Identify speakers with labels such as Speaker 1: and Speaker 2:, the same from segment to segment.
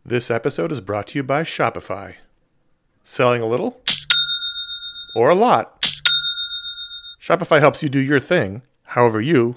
Speaker 1: This episode is brought to you by Shopify. Selling a little? Or a lot? Shopify helps you do your thing, however you.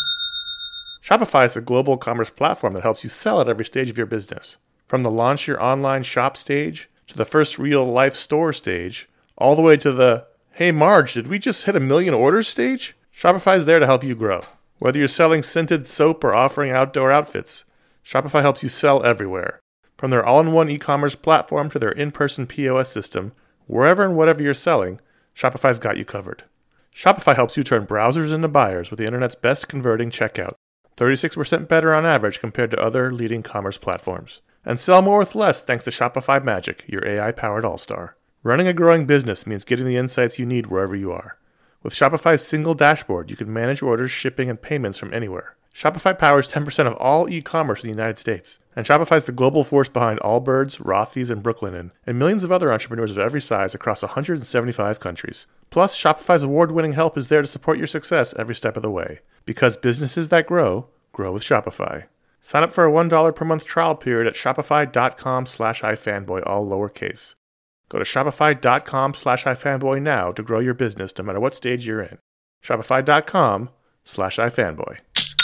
Speaker 1: Shopify is a global commerce platform that helps you sell at every stage of your business. From the launch your online shop stage, to the first real-life store stage, all the way to the, hey Marge, did we just hit 1 million orders stage? Shopify is there to help you grow. Whether you're selling scented soap or offering outdoor outfits, Shopify helps you sell everywhere. From their all-in-one e-commerce platform to their in-person POS system, wherever and whatever you're selling, Shopify's got you covered. Shopify helps you turn browsers into buyers with the internet's best converting checkout, 36% better on average compared to other leading commerce platforms. And sell more with less thanks to Shopify Magic, your AI-powered all-star. Running a growing business means getting the insights you need wherever you are. With Shopify's single dashboard, you can manage orders, shipping, and payments from anywhere. Shopify powers 10% of all e-commerce in the United States. And Shopify's the global force behind Allbirds, Rothy's, and Brooklinen, and millions of other entrepreneurs of every size across 175 countries. Plus, Shopify's award-winning help is there to support your success every step of the way. Because businesses that grow, grow with Shopify. Sign up for a $1 per month trial period at shopify.com/ifanboy, all lowercase. Go to shopify.com/ifanboy now to grow your business no matter what stage you're in. Shopify.com/ifanboy.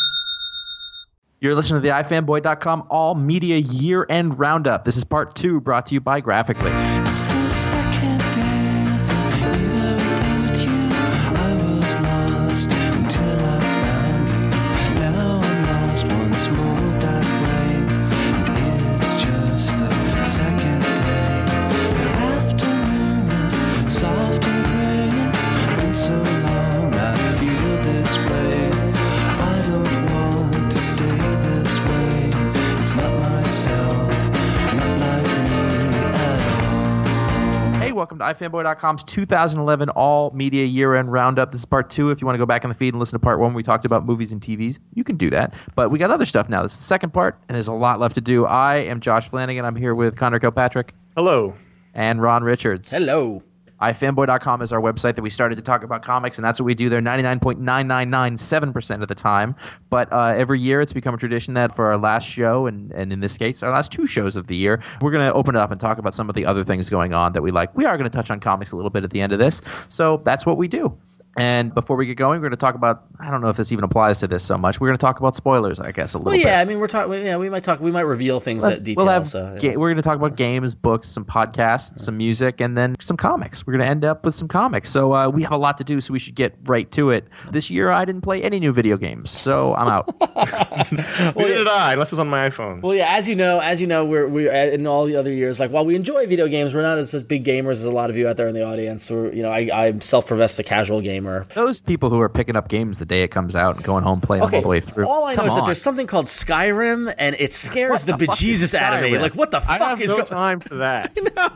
Speaker 2: You're listening to the ifanboy.com all media year-end roundup. This is part 2, brought to you by Graphically.
Speaker 3: It's the second dance, either without you, I was lost until I found you. Now I'm lost once more that way, and it's just the second day. The afternoon is soft and gray, it's been so long I feel this way. I don't want to stay this way, it's not myself, not like me at all.
Speaker 2: Hey, welcome to ifanboy.com's 2011 all media year-end roundup. This is part 2. If you want to go back in the feed and listen to part 1, we talked about movies and TVs, you can do that. But we got other stuff now. This is the second part, and there's a lot left to do. I am Josh Flanagan. I'm here with Connor Kilpatrick.
Speaker 1: Hello.
Speaker 2: And Ron Richards.
Speaker 4: Hello.
Speaker 2: ifanboy.com is our website that we started to talk about comics, and that's what we do there 99.9997% of the time. But every year it's become a tradition that for our last show, and in this case, our last 2 shows of the year, we're going to open it up and talk about some of the other things going on that we like. We are going to touch on comics a little bit at the end of this, so that's what we do. And before we get going, we're going to talk about, I don't know if this even applies to this so much, we're going to talk about spoilers, I guess, a little bit.
Speaker 4: Well, yeah, I mean, we might reveal things that detail.
Speaker 2: We're going to talk about games, books, some podcasts, some music, and then some comics. We're going to end up with some comics. So we have a lot to do, so we should get right to it. This year, I didn't play any new video games, so I'm out.
Speaker 1: Neither did I, unless it was on my iPhone.
Speaker 4: Well, yeah, as you know, we're in all the other years, like, while we enjoy video games, we're not as big gamers as a lot of you out there in the audience. I'm self-professed a casual gamer.
Speaker 2: Those people who are picking up games the day it comes out and going home playing them all the way through.
Speaker 4: All I know is that there's something called Skyrim, and it scares the bejesus out of me. Like, what the fuck is going on?
Speaker 1: I have no time for that.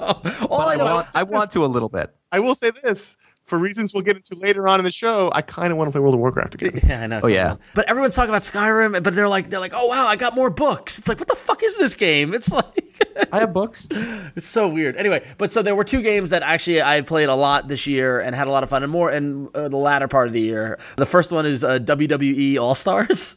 Speaker 2: I want to a little bit.
Speaker 1: I will say this. For reasons we'll get into later on in the show, I kind of want to play World of Warcraft again.
Speaker 4: Yeah, I know.
Speaker 2: Oh, yeah.
Speaker 4: But everyone's talking about Skyrim, but they're like, oh, wow, I got more books. It's like, what the fuck is this game? It's like...
Speaker 2: I have books.
Speaker 4: It's so weird. Anyway, but so there were 2 games that actually I played a lot this year and had a lot of fun, and more in the latter part of the year. The first one is WWE All-Stars.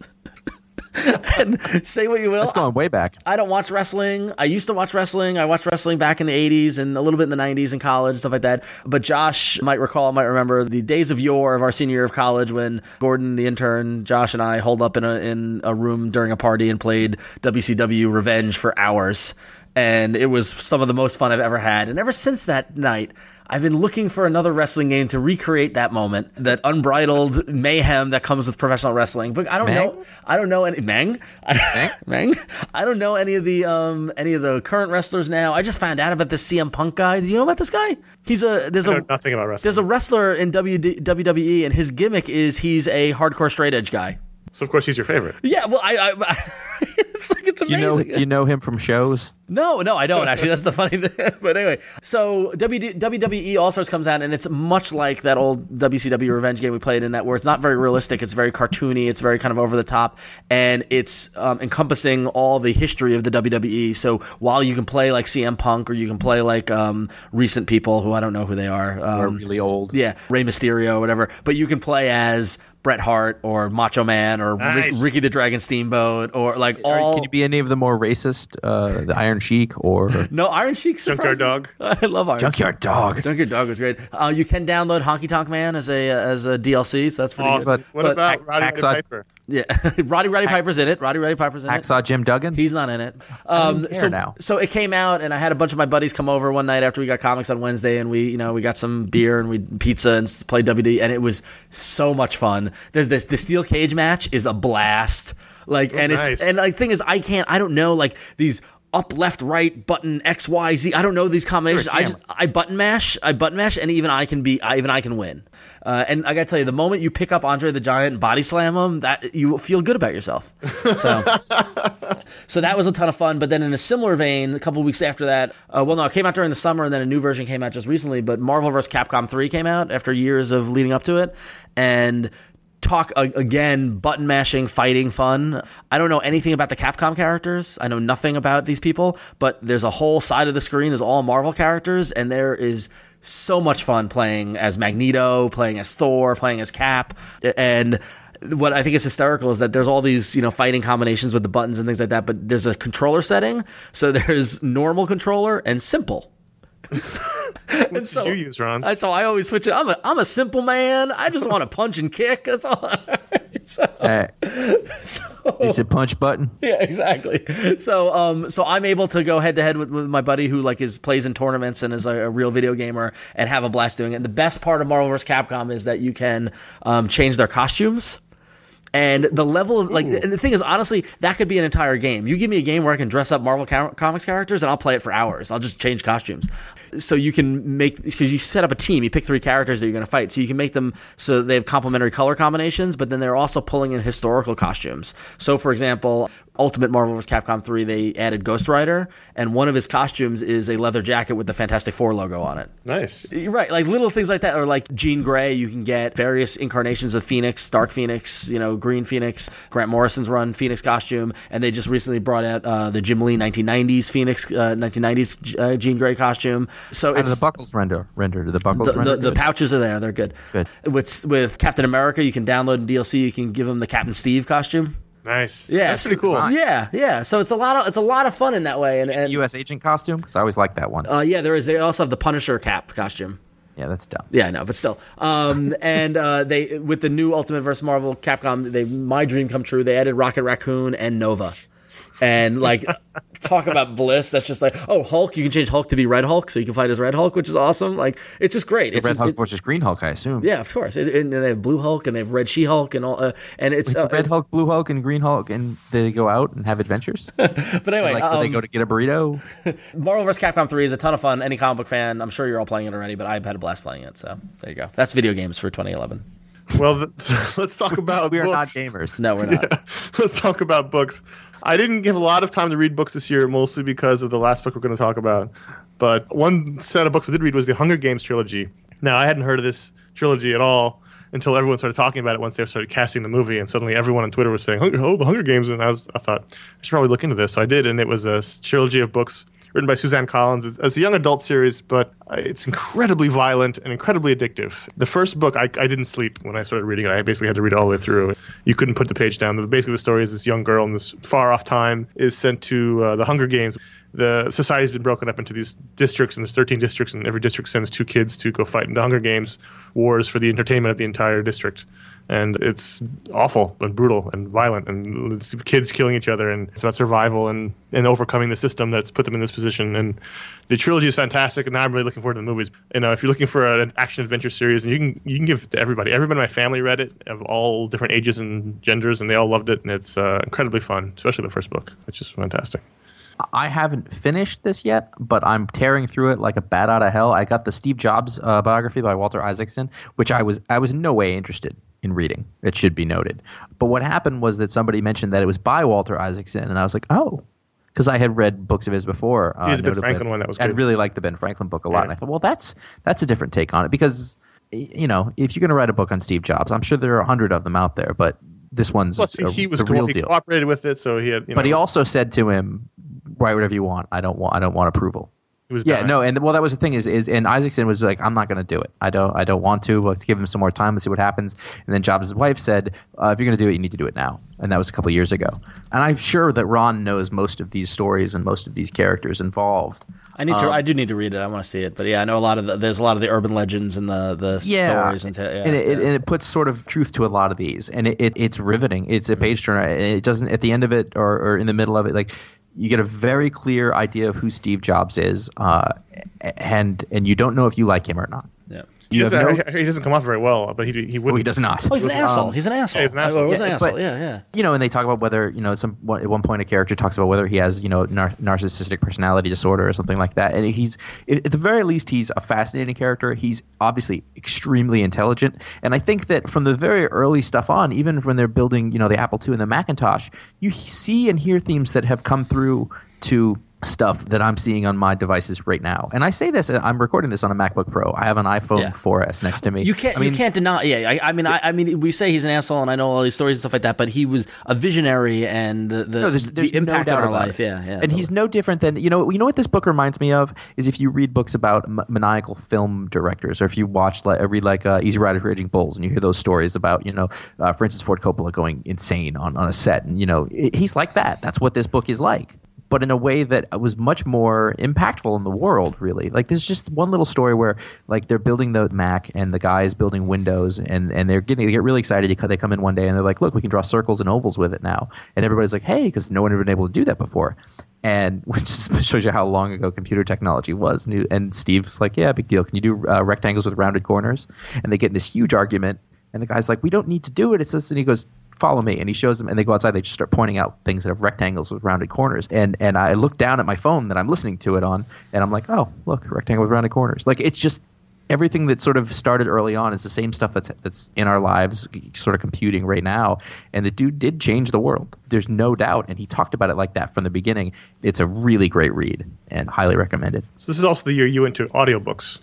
Speaker 4: And say what you will.
Speaker 2: That's going way back.
Speaker 4: I don't watch wrestling. I used to watch wrestling. I watched wrestling back in the 80s and a little bit in the 90s in college and stuff like that. But Josh might remember the days of yore of our senior year of college when Gordon, the intern, Josh, and I holed up in a room during a party and played WCW Revenge for hours. And it was some of the most fun I've ever had. And ever since that night, I've been looking for another wrestling game to recreate that moment, that unbridled mayhem that comes with professional wrestling. But I don't know any Meng. Meng. I don't know any of the current wrestlers now. I just found out about this CM Punk guy. Do you know about this guy?
Speaker 1: I know nothing about wrestling.
Speaker 4: There's a wrestler in WWE, and his gimmick is he's a hardcore straight edge guy.
Speaker 1: So of course he's your favorite.
Speaker 4: Yeah, well, I it's amazing.
Speaker 2: Do you know him from shows?
Speaker 4: No, I don't actually. That's the funny thing. But anyway, so WWE All-Stars comes out, and it's much like that old WCW Revenge game we played in that, where it's not very realistic. It's very cartoony. It's very kind of over the top, and it's encompassing all the history of the WWE. So while you can play like CM Punk, or you can play like recent people who I don't know who they are.
Speaker 2: They're really old.
Speaker 4: Yeah, Rey Mysterio or whatever. But you can play as Bret Hart or Macho Man or
Speaker 1: Nice.
Speaker 4: Ricky the Dragon Steamboat or like all.
Speaker 2: Can you be any of the more racist, the Iron Sheik or
Speaker 4: No, Iron Sheik's
Speaker 1: Junkyard Dog.
Speaker 4: I love Iron
Speaker 2: Junkyard Dog?
Speaker 4: Junkyard Dog was great. You can download Honky Tonk Man as a DLC, so that's pretty
Speaker 1: Awesome.
Speaker 4: good.
Speaker 1: What
Speaker 4: But-
Speaker 1: about Roddy
Speaker 2: Hacksaw-
Speaker 1: Piper?
Speaker 4: Yeah, Roddy Piper's in it. Roddy Piper's in it.
Speaker 2: Hacksaw Jim Duggan?
Speaker 4: He's not in it.
Speaker 2: don't care
Speaker 4: so,
Speaker 2: now.
Speaker 4: so it came out, and I had a bunch of my buddies come over one night after we got comics on Wednesday, and we got some beer and we pizza and played WD, and it was so much fun. There's the steel cage match is a blast. Like, and
Speaker 1: nice.
Speaker 4: it's and the thing is, I don't know like these. Up, left, right, button, X, Y, Z. I don't know these combinations.
Speaker 2: You're a jammer.
Speaker 4: I button mash, and even I can win. And I gotta tell you, the moment you pick up Andre the Giant and body slam him, that you feel good about yourself. So that was a ton of fun. But then in a similar vein, a couple of weeks after that, it came out during the summer, and then a new version came out just recently. But Marvel vs. Capcom 3 came out after years of leading up to it, and talk again, button mashing, fighting fun. I don't know anything about the Capcom characters. I know nothing about these people, but there's a whole side of the screen is all Marvel characters, and there is so much fun playing as Magneto, playing as Thor, playing as Cap, and what I think is hysterical is that there's all these, fighting combinations with the buttons and things like that, but there's a controller setting. So there's normal controller and simple.
Speaker 1: What did you use, Ron?
Speaker 4: So I always switch it. I'm a simple man. I just want to punch and kick. That's all.
Speaker 2: Is it punch button?
Speaker 4: Yeah, exactly. So I'm able to go head to head with my buddy who plays in tournaments and is a real video gamer and have a blast doing it. And the best part of Marvel vs. Capcom is that you can change their costumes. And the level of and the thing is, honestly, that could be an entire game. You give me a game where I can dress up Marvel Comics characters, and I'll play it for hours. I'll just change costumes. So you can because you set up a team, you pick 3 characters that you're going to fight. So you can make them so they have complementary color combinations, but then they're also pulling in historical costumes. So, for example, Ultimate Marvel vs. Capcom 3, they added Ghost Rider, and one of his costumes is a leather jacket with the Fantastic Four logo on it.
Speaker 1: Nice.
Speaker 4: Right, like little things like that, or like Jean Grey, you can get various incarnations of Phoenix, Dark Phoenix, Green Phoenix, Grant Morrison's run Phoenix costume, and they just recently brought out the Jim Lee 1990s Phoenix, 1990s Jean Grey costume. So
Speaker 2: How
Speaker 4: it's
Speaker 2: do the buckles render? Do the buckles render?
Speaker 4: the pouches are there; they're good.
Speaker 2: Good.
Speaker 4: With Captain America, you can download in DLC. You can give him the Captain Steve costume.
Speaker 1: Nice.
Speaker 4: Yeah,
Speaker 1: That's pretty cool.
Speaker 4: Yeah. So it's a lot of fun in that way. And
Speaker 2: U.S. agent costume? Because I always like that one.
Speaker 4: yeah, there is. They also have the Punisher Cap costume.
Speaker 2: Yeah, that's dumb.
Speaker 4: Yeah, no, but still. And they with the new Ultimate vs. Marvel Capcom, my dream come true. They added Rocket Raccoon and Nova. And talk about bliss. That's just Hulk. You can change Hulk to be Red Hulk, so you can fight as Red Hulk, which is awesome. It's just great. It's
Speaker 2: Red Hulk versus Green Hulk, I assume.
Speaker 4: Yeah, of course. And they have Blue Hulk and they have Red She-Hulk and all. And it's
Speaker 2: Red Hulk, Blue Hulk, and Green Hulk, and they go out and have adventures.
Speaker 4: But anyway,
Speaker 2: Do they go to get a burrito?
Speaker 4: Marvel vs. Capcom 3 is a ton of fun. Any comic book fan, I'm sure you're all playing it already, but I've had a blast playing it. So there you go. That's video games for 2011.
Speaker 1: Well, let's talk about
Speaker 2: We are not
Speaker 1: books.
Speaker 2: gamers.
Speaker 4: No, we're not.
Speaker 1: Let's talk about books. I didn't give a lot of time to read books this year, mostly because of the last book we're going to talk about. But one set of books I did read was the Hunger Games trilogy. Now, I hadn't heard of this trilogy at all until everyone started talking about it once they started casting the movie, and suddenly everyone on Twitter was saying, "Oh, the Hunger Games," and I thought I should probably look into this. So I did, and it was a trilogy of books written by Suzanne Collins. It's a young adult series, but it's incredibly violent and incredibly addictive. The first book, I didn't sleep when I started reading it. I basically had to read it all the way through. You couldn't put the page down. Basically, the story is this young girl in this far-off time is sent to the Hunger Games. The society's been broken up into these districts, and there's 13 districts, and every district sends 2 kids to go fight in the Hunger Games wars for the entertainment of the entire district. And it's awful and brutal and violent, and it's kids killing each other, and it's about survival and overcoming the system that's put them in this position. And the trilogy is fantastic, and now I'm really looking forward to the movies. If you're looking for an action adventure series, and you can give it to everybody. Everybody in my family read it, of all different ages and genders, and they all loved it, and it's incredibly fun, especially the first book. It's just fantastic.
Speaker 2: I haven't finished this yet, but I'm tearing through it like a bat out of hell. I got the Steve Jobs biography by Walter Isaacson, which I was in no way interested in reading. It should be noted. But what happened was that somebody mentioned that it was by Walter Isaacson, and I was like, oh, because I had read books of his before.
Speaker 1: The Ben Franklin one, that was good.
Speaker 2: I really liked the Ben Franklin book a lot, and I thought, well, that's a different take on it, because if you're going to write a book on Steve Jobs, I'm sure there are 100 of them out there, but this one's
Speaker 1: he was
Speaker 2: the real
Speaker 1: he
Speaker 2: deal.
Speaker 1: cooperated with it, so he had.
Speaker 2: But he also said to him, "Write whatever you want. I don't want approval."
Speaker 1: He was
Speaker 2: Yeah,
Speaker 1: dying.
Speaker 2: no, and well, that was the thing is and Isaacson was like, I'm not going to do it. I don't want to. Let's give him some more time. Let's see what happens. And then Jobs' wife said, if you're going to do it, you need to do it now. And that was a couple years ago. And I'm sure that Ron knows most of these stories and most of these characters involved.
Speaker 4: I do need to read it. I want to see it. But yeah, I know there's a lot of the urban legends and the stories and
Speaker 2: it puts sort of truth to a lot of these, and it's riveting. It's a page turner. It doesn't at the end of it or in the middle of it, like, you get a very clear idea of who Steve Jobs is, and you don't know if you like him or not.
Speaker 4: Yeah.
Speaker 1: He doesn't come off very well, but he would.
Speaker 2: Well, he does not.
Speaker 4: Oh, he's an asshole. He's an asshole.
Speaker 1: Yeah, he's an asshole.
Speaker 4: Oh, he's an
Speaker 2: Yeah,
Speaker 4: asshole.
Speaker 2: but-
Speaker 4: Yeah.
Speaker 2: You know, and they talk about whether, you know, at one point a character talks about whether he has, you know, narcissistic personality disorder or something like that. And at the very least, he's a fascinating character. He's obviously extremely intelligent. And I think that from the very early stuff on, even when they're building, you know, the Apple II and the Macintosh, you see and hear themes that have come through to stuff that I'm seeing on my devices right now. And I say this, I'm recording this on a MacBook Pro. I have an iPhone 4S next to me.
Speaker 4: You can't deny. Yeah, I mean, we say he's an asshole, and I know all these stories and stuff like that. But he was a visionary, and
Speaker 2: there's
Speaker 4: the impact
Speaker 2: no doubt
Speaker 4: on our
Speaker 2: about
Speaker 4: life.
Speaker 2: it.
Speaker 4: Yeah.
Speaker 2: And
Speaker 4: totally.
Speaker 2: he's no different than you know what this book reminds me of is if you read books about maniacal film directors, or if you read Easy Rider for Raging Bulls, and you hear those stories about Francis Ford Coppola going insane on a set, and he's like that. That's what this book is like. But in a way that was much more impactful in the world, really. Like, there's just one little story where, like, they're building the Mac, and the guy is building Windows, and they get really excited. They come in one day, and they're like, look, we can draw circles and ovals with it now. And everybody's like, hey, because no one had been able to do that before. And which just shows you how long ago computer technology was. And Steve's like, yeah, big deal. Can you do rectangles with rounded corners? And they get in this huge argument, and the guy's like, we don't need to do it. It's just, and he goes, follow me, and he shows them, and they go outside. They just start pointing out things that have rectangles with rounded corners, and I look down at my phone that I'm listening to it on, and I'm like, oh, look, rectangle with rounded corners. Like, it's just everything that sort of started early on is the same stuff that's in our lives, sort of computing right now. And the dude did change the world. There's no doubt, and he talked about it like that from the beginning. It's a really great read and highly recommended.
Speaker 1: So this is also the year you went to audiobooks.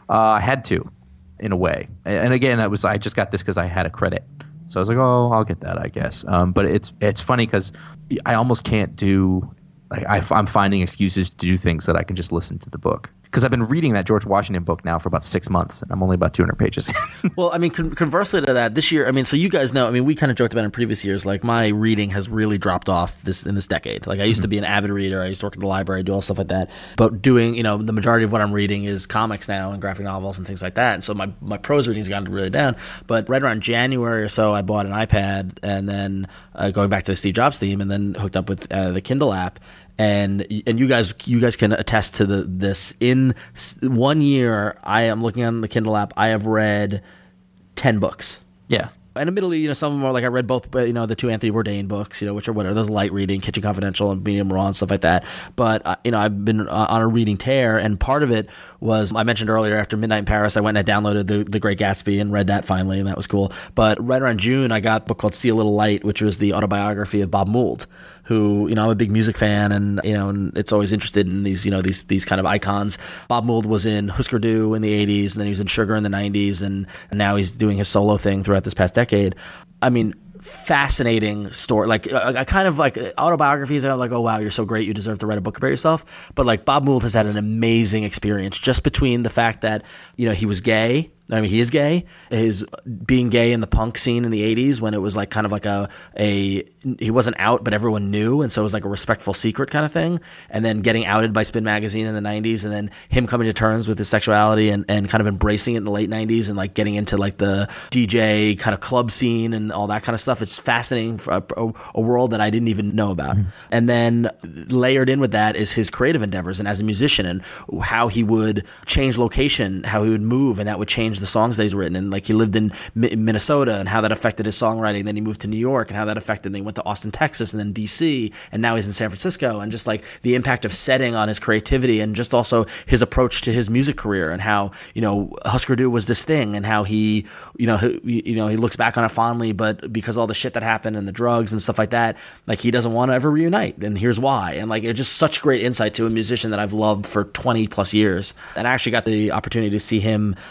Speaker 2: I had to, in a way, and again, I just got this because I had a credit. So I was like, oh, I'll get that, I guess. But it's funny because I almost can't do like I'm finding excuses to do things that I can just listen to the book. Because I've been reading that George Washington book now for about 6 months, and I'm only about 200 pages.
Speaker 4: Well, I mean, conversely to that, this year, I mean, so you guys know, I mean, we kind of joked about it in previous years, like, my reading has really dropped off in this decade. Like, I used to be an avid reader. I used to work at the library, do all stuff like that. But doing, the majority of what I'm reading is comics now and graphic novels and things like that. And so my prose reading's gone really down. But right around January or so, I bought an iPad, and then going back to the Steve Jobs theme, and then hooked up with the Kindle app. And you guys can attest to this. In 1 year, I am looking on the Kindle app. I have read 10 books.
Speaker 2: Yeah.
Speaker 4: And admittedly, some of them are like I read both, the two Anthony Bourdain books, which are whatever, those light reading, Kitchen Confidential and Medium Raw and stuff like that. But I've been on a reading tear, and part of it was I mentioned earlier. After Midnight in Paris, I went and I downloaded the Great Gatsby and read that finally, and that was cool. But right around June, I got a book called See a Little Light, which was the autobiography of Bob Mould, who, I'm a big music fan, and and it's always interested in these these kind of icons. Bob Mould was in Husker Du in the 80s, and then he was in Sugar in the 90s, and now he's doing his solo thing throughout this past decade. I mean, fascinating story. Like a kind of like autobiographies are like, oh wow, you're so great, you deserve to write a book about yourself. But like Bob Mould has had an amazing experience just between the fact that he was gay. I mean, he is gay. His being gay in the punk scene in the 80s, when it was like kind of like he wasn't out, but everyone knew, and so it was like a respectful secret kind of thing. And then getting outed by Spin Magazine in the 90s, and then him coming to terms with his sexuality and kind of embracing it in the late 90s, and like getting into like the DJ kind of club scene and all that kind of stuff. It's fascinating for a world that I didn't even know about. Mm-hmm. And then layered in with that is his creative endeavors, and as a musician, and how he would change location, how he would move, and that would change the songs that he's written. And like he lived in Minnesota, and how that affected his songwriting. Then he moved to New York, and how that affected. And then he went to Austin, Texas, and then DC, and now he's in San Francisco. And just like the impact of setting on his creativity, and just also his approach to his music career, and how Husker Du was this thing, and how he he looks back on it fondly, but because all the shit that happened and the drugs and stuff like that, like he doesn't want to ever reunite, and here's why. And like it's just such great insight to a musician that I've loved for 20 plus years. And I actually got the opportunity to see him and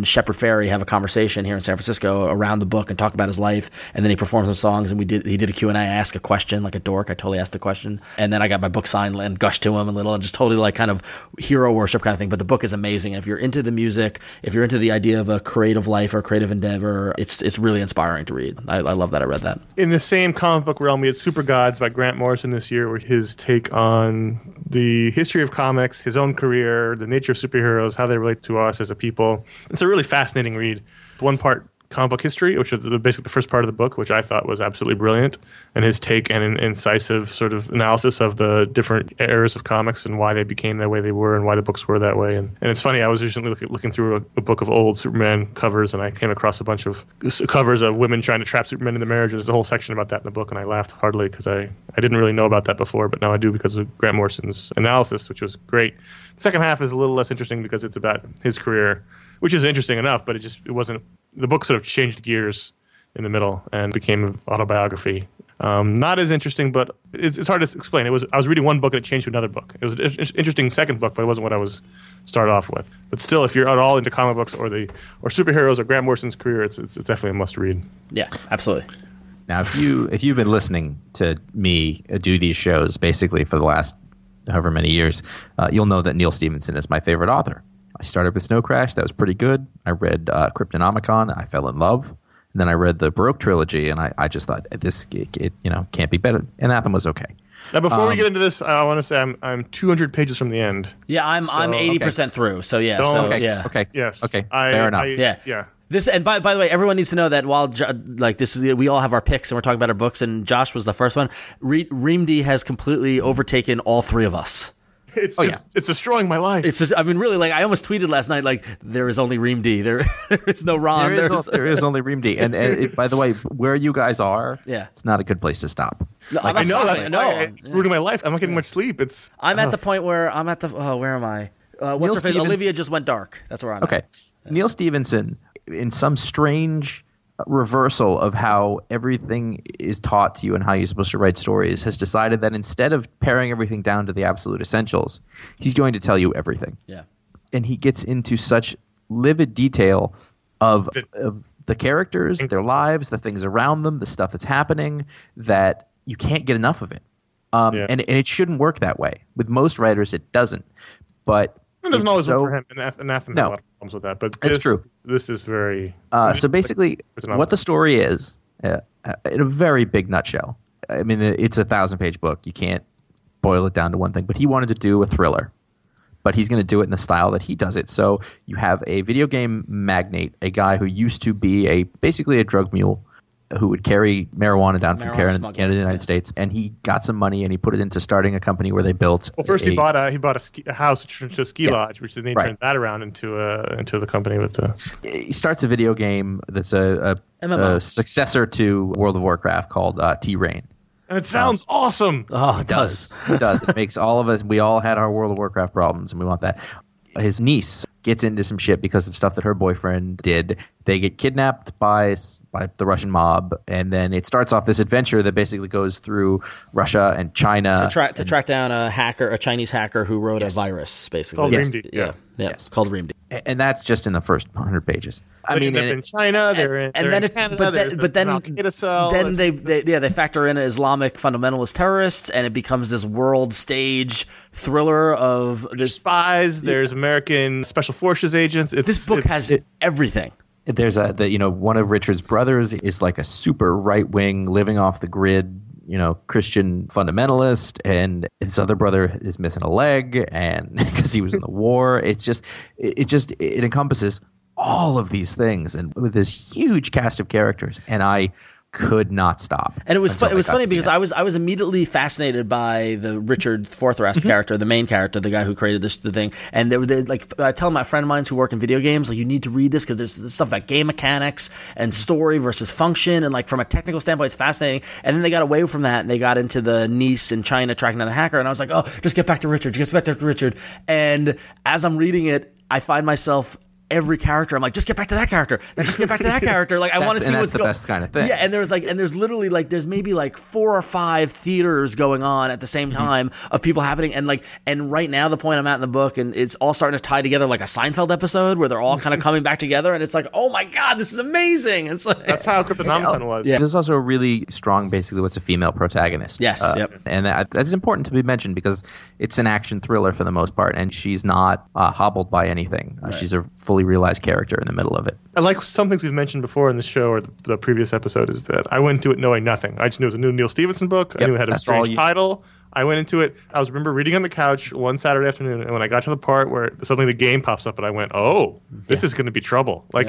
Speaker 4: Shepard Fairey have a conversation here in San Francisco around the book and talk about his life. And then he performed some songs, and he did a Q&A. I asked a question like a dork. I totally asked the question. And then I got my book signed and gushed to him a little and just totally like kind of hero worship kind of thing. But the book is amazing. And if you're into the music, if you're into the idea of a creative life or a creative endeavor, it's really inspiring to read. I love that I read that.
Speaker 1: In the same comic book realm, we had Super Gods by Grant Morrison this year, where his take on the history of comics, his own career, the nature of superheroes, how they relate to us as a people. It's a really fascinating read. One part comic book history, which is basically the first part of the book, which I thought was absolutely brilliant, and his take and incisive sort of analysis of the different eras of comics and why they became the way they were and why the books were that way. And it's funny, I was recently looking through a book of old Superman covers, and I came across a bunch of covers of women trying to trap Superman in the marriage, and there's a whole section about that in the book, and I laughed heartily because I didn't really know about that before, but now I do because of Grant Morrison's analysis, which was great. The second half is a little less interesting because it's about his career, which is interesting enough, but it wasn't. The book sort of changed gears in the middle and became an autobiography. Not as interesting, but it's hard to explain. I was reading one book and it changed to another book. It was an interesting second book, but it wasn't what I was started off with. But still, if you're at all into comic books or superheroes or Grant Morrison's career, it's definitely a must read.
Speaker 4: Yeah, absolutely.
Speaker 2: Now, if you've been listening to me do these shows basically for the last however many years, you'll know that Neil Stephenson is my favorite author. I started with Snow Crash. That was pretty good. I read Cryptonomicon. I fell in love. And then I read the Baroque trilogy, and I just thought this can't be better. Anathema was okay.
Speaker 1: Now, before we get into this, I want to say I'm 200 pages from the end.
Speaker 4: Yeah, I'm 80% through. So yeah,
Speaker 2: Okay.
Speaker 1: Yes.
Speaker 2: Okay. Fair enough.
Speaker 1: Yeah.
Speaker 4: This, and by the way, everyone needs to know that while we all have our picks and we're talking about our books, and Josh was the first one. Reamd has completely overtaken all three of us.
Speaker 1: It's destroying my life.
Speaker 4: It's just, I mean, really, like I almost tweeted last night, like there is only Reamd. There is no Ron.
Speaker 2: There is only Reamd. And by the way, where you guys are,
Speaker 4: yeah,
Speaker 2: it's not a good place to stop.
Speaker 4: No,
Speaker 1: I know that. It's ruining my life. I'm not getting much sleep.
Speaker 4: I'm at the point where I'm at the. Oh, where am I? What's her face? Olivia just went dark. That's where I'm at.
Speaker 2: Neil Stephenson, in some strange reversal of how everything is taught to you and how you're supposed to write stories, has decided that instead of paring everything down to the absolute essentials, he's going to tell you everything.
Speaker 4: Yeah.
Speaker 2: And he gets into such livid detail of the characters, their lives, the things around them, the stuff that's happening, that you can't get enough of it. And it shouldn't work that way. With most writers, it doesn't. But
Speaker 1: it doesn't always work for him. Anathema has a lot of problems with that. But
Speaker 2: it's true.
Speaker 1: This is very...
Speaker 2: so basically, what the story is, in a very big nutshell, I mean, it's a 1,000-page book. You can't boil it down to one thing. But he wanted to do a thriller. But he's going to do it in the style that he does it. So you have a video game magnate, a guy who used to be basically a drug mule, who would carry marijuana down from Canada to the United States, and he got some money and he put it into starting a company where they built.
Speaker 1: Well, first he bought a house to a ski lodge, which then he turned that around into the company with the.
Speaker 2: He starts a video game that's a successor to World of Warcraft called T-Rain.
Speaker 1: And it sounds awesome.
Speaker 4: Oh, it does.
Speaker 2: It does. It makes all of us. We all had our World of Warcraft problems, and we want that. His niece gets into some shit because of stuff that her boyfriend did. They get kidnapped by the Russian mob, and then it starts off this adventure that basically goes through Russia and China
Speaker 4: to track down a Chinese hacker who wrote a virus, basically.
Speaker 1: Called Reamd.
Speaker 4: It's called Reamd.
Speaker 2: And that's just in the first 100 pages.
Speaker 1: They're in China, they're in Canada,
Speaker 4: but then they factor in Islamic fundamentalist terrorists, and it becomes this world stage thriller of
Speaker 1: there's spies, there's American special forces agents.
Speaker 4: This book has everything.
Speaker 2: There's one of Richard's brothers is like a super right wing, living off the grid, Christian fundamentalist, and his other brother is missing a leg, and because he was in the war. It encompasses all of these things, and with this huge cast of characters, and I could not stop.
Speaker 4: And it was funny because I was immediately fascinated by the Richard Forthrast character, the main character, the guy who created the thing. And I tell my friend of mine who work in video games, like, you need to read this because there's stuff about game mechanics and story versus function, and like from a technical standpoint, it's fascinating. And then they got away from that and they got into the niece in China tracking down a hacker, and I was like, oh, just get back to Richard. And as I'm reading it, I find myself every character. I'm like, just get back to that character. Then just get back to that character. Like, I want to see what's going on.
Speaker 2: That's the best kind of thing.
Speaker 4: Yeah, and there's literally like, there's maybe like 4 or 5 theaters going on at the same time of people happening. And right now, the point I'm at in the book, and it's all starting to tie together like a Seinfeld episode where they're all kind of coming back together. And it's like, oh my God, this is amazing. It's like,
Speaker 1: That's how Cryptonomicon was.
Speaker 2: Yeah. There's also a really strong, basically, what's a female protagonist.
Speaker 4: Yes, yep.
Speaker 2: And that's important to be mentioned because it's an action thriller for the most part, and she's not hobbled by anything. She's a fully realized character in the middle of it.
Speaker 1: I like some things we've mentioned before in the show or the previous episode is that I went into it knowing nothing. I just knew it was a new Neil Stephenson book. I knew it had a strange title. I went into it. I remember reading on the couch one Saturday afternoon, and when I got to the part where suddenly the game pops up, and I went, "Oh, this is going to be trouble!" Like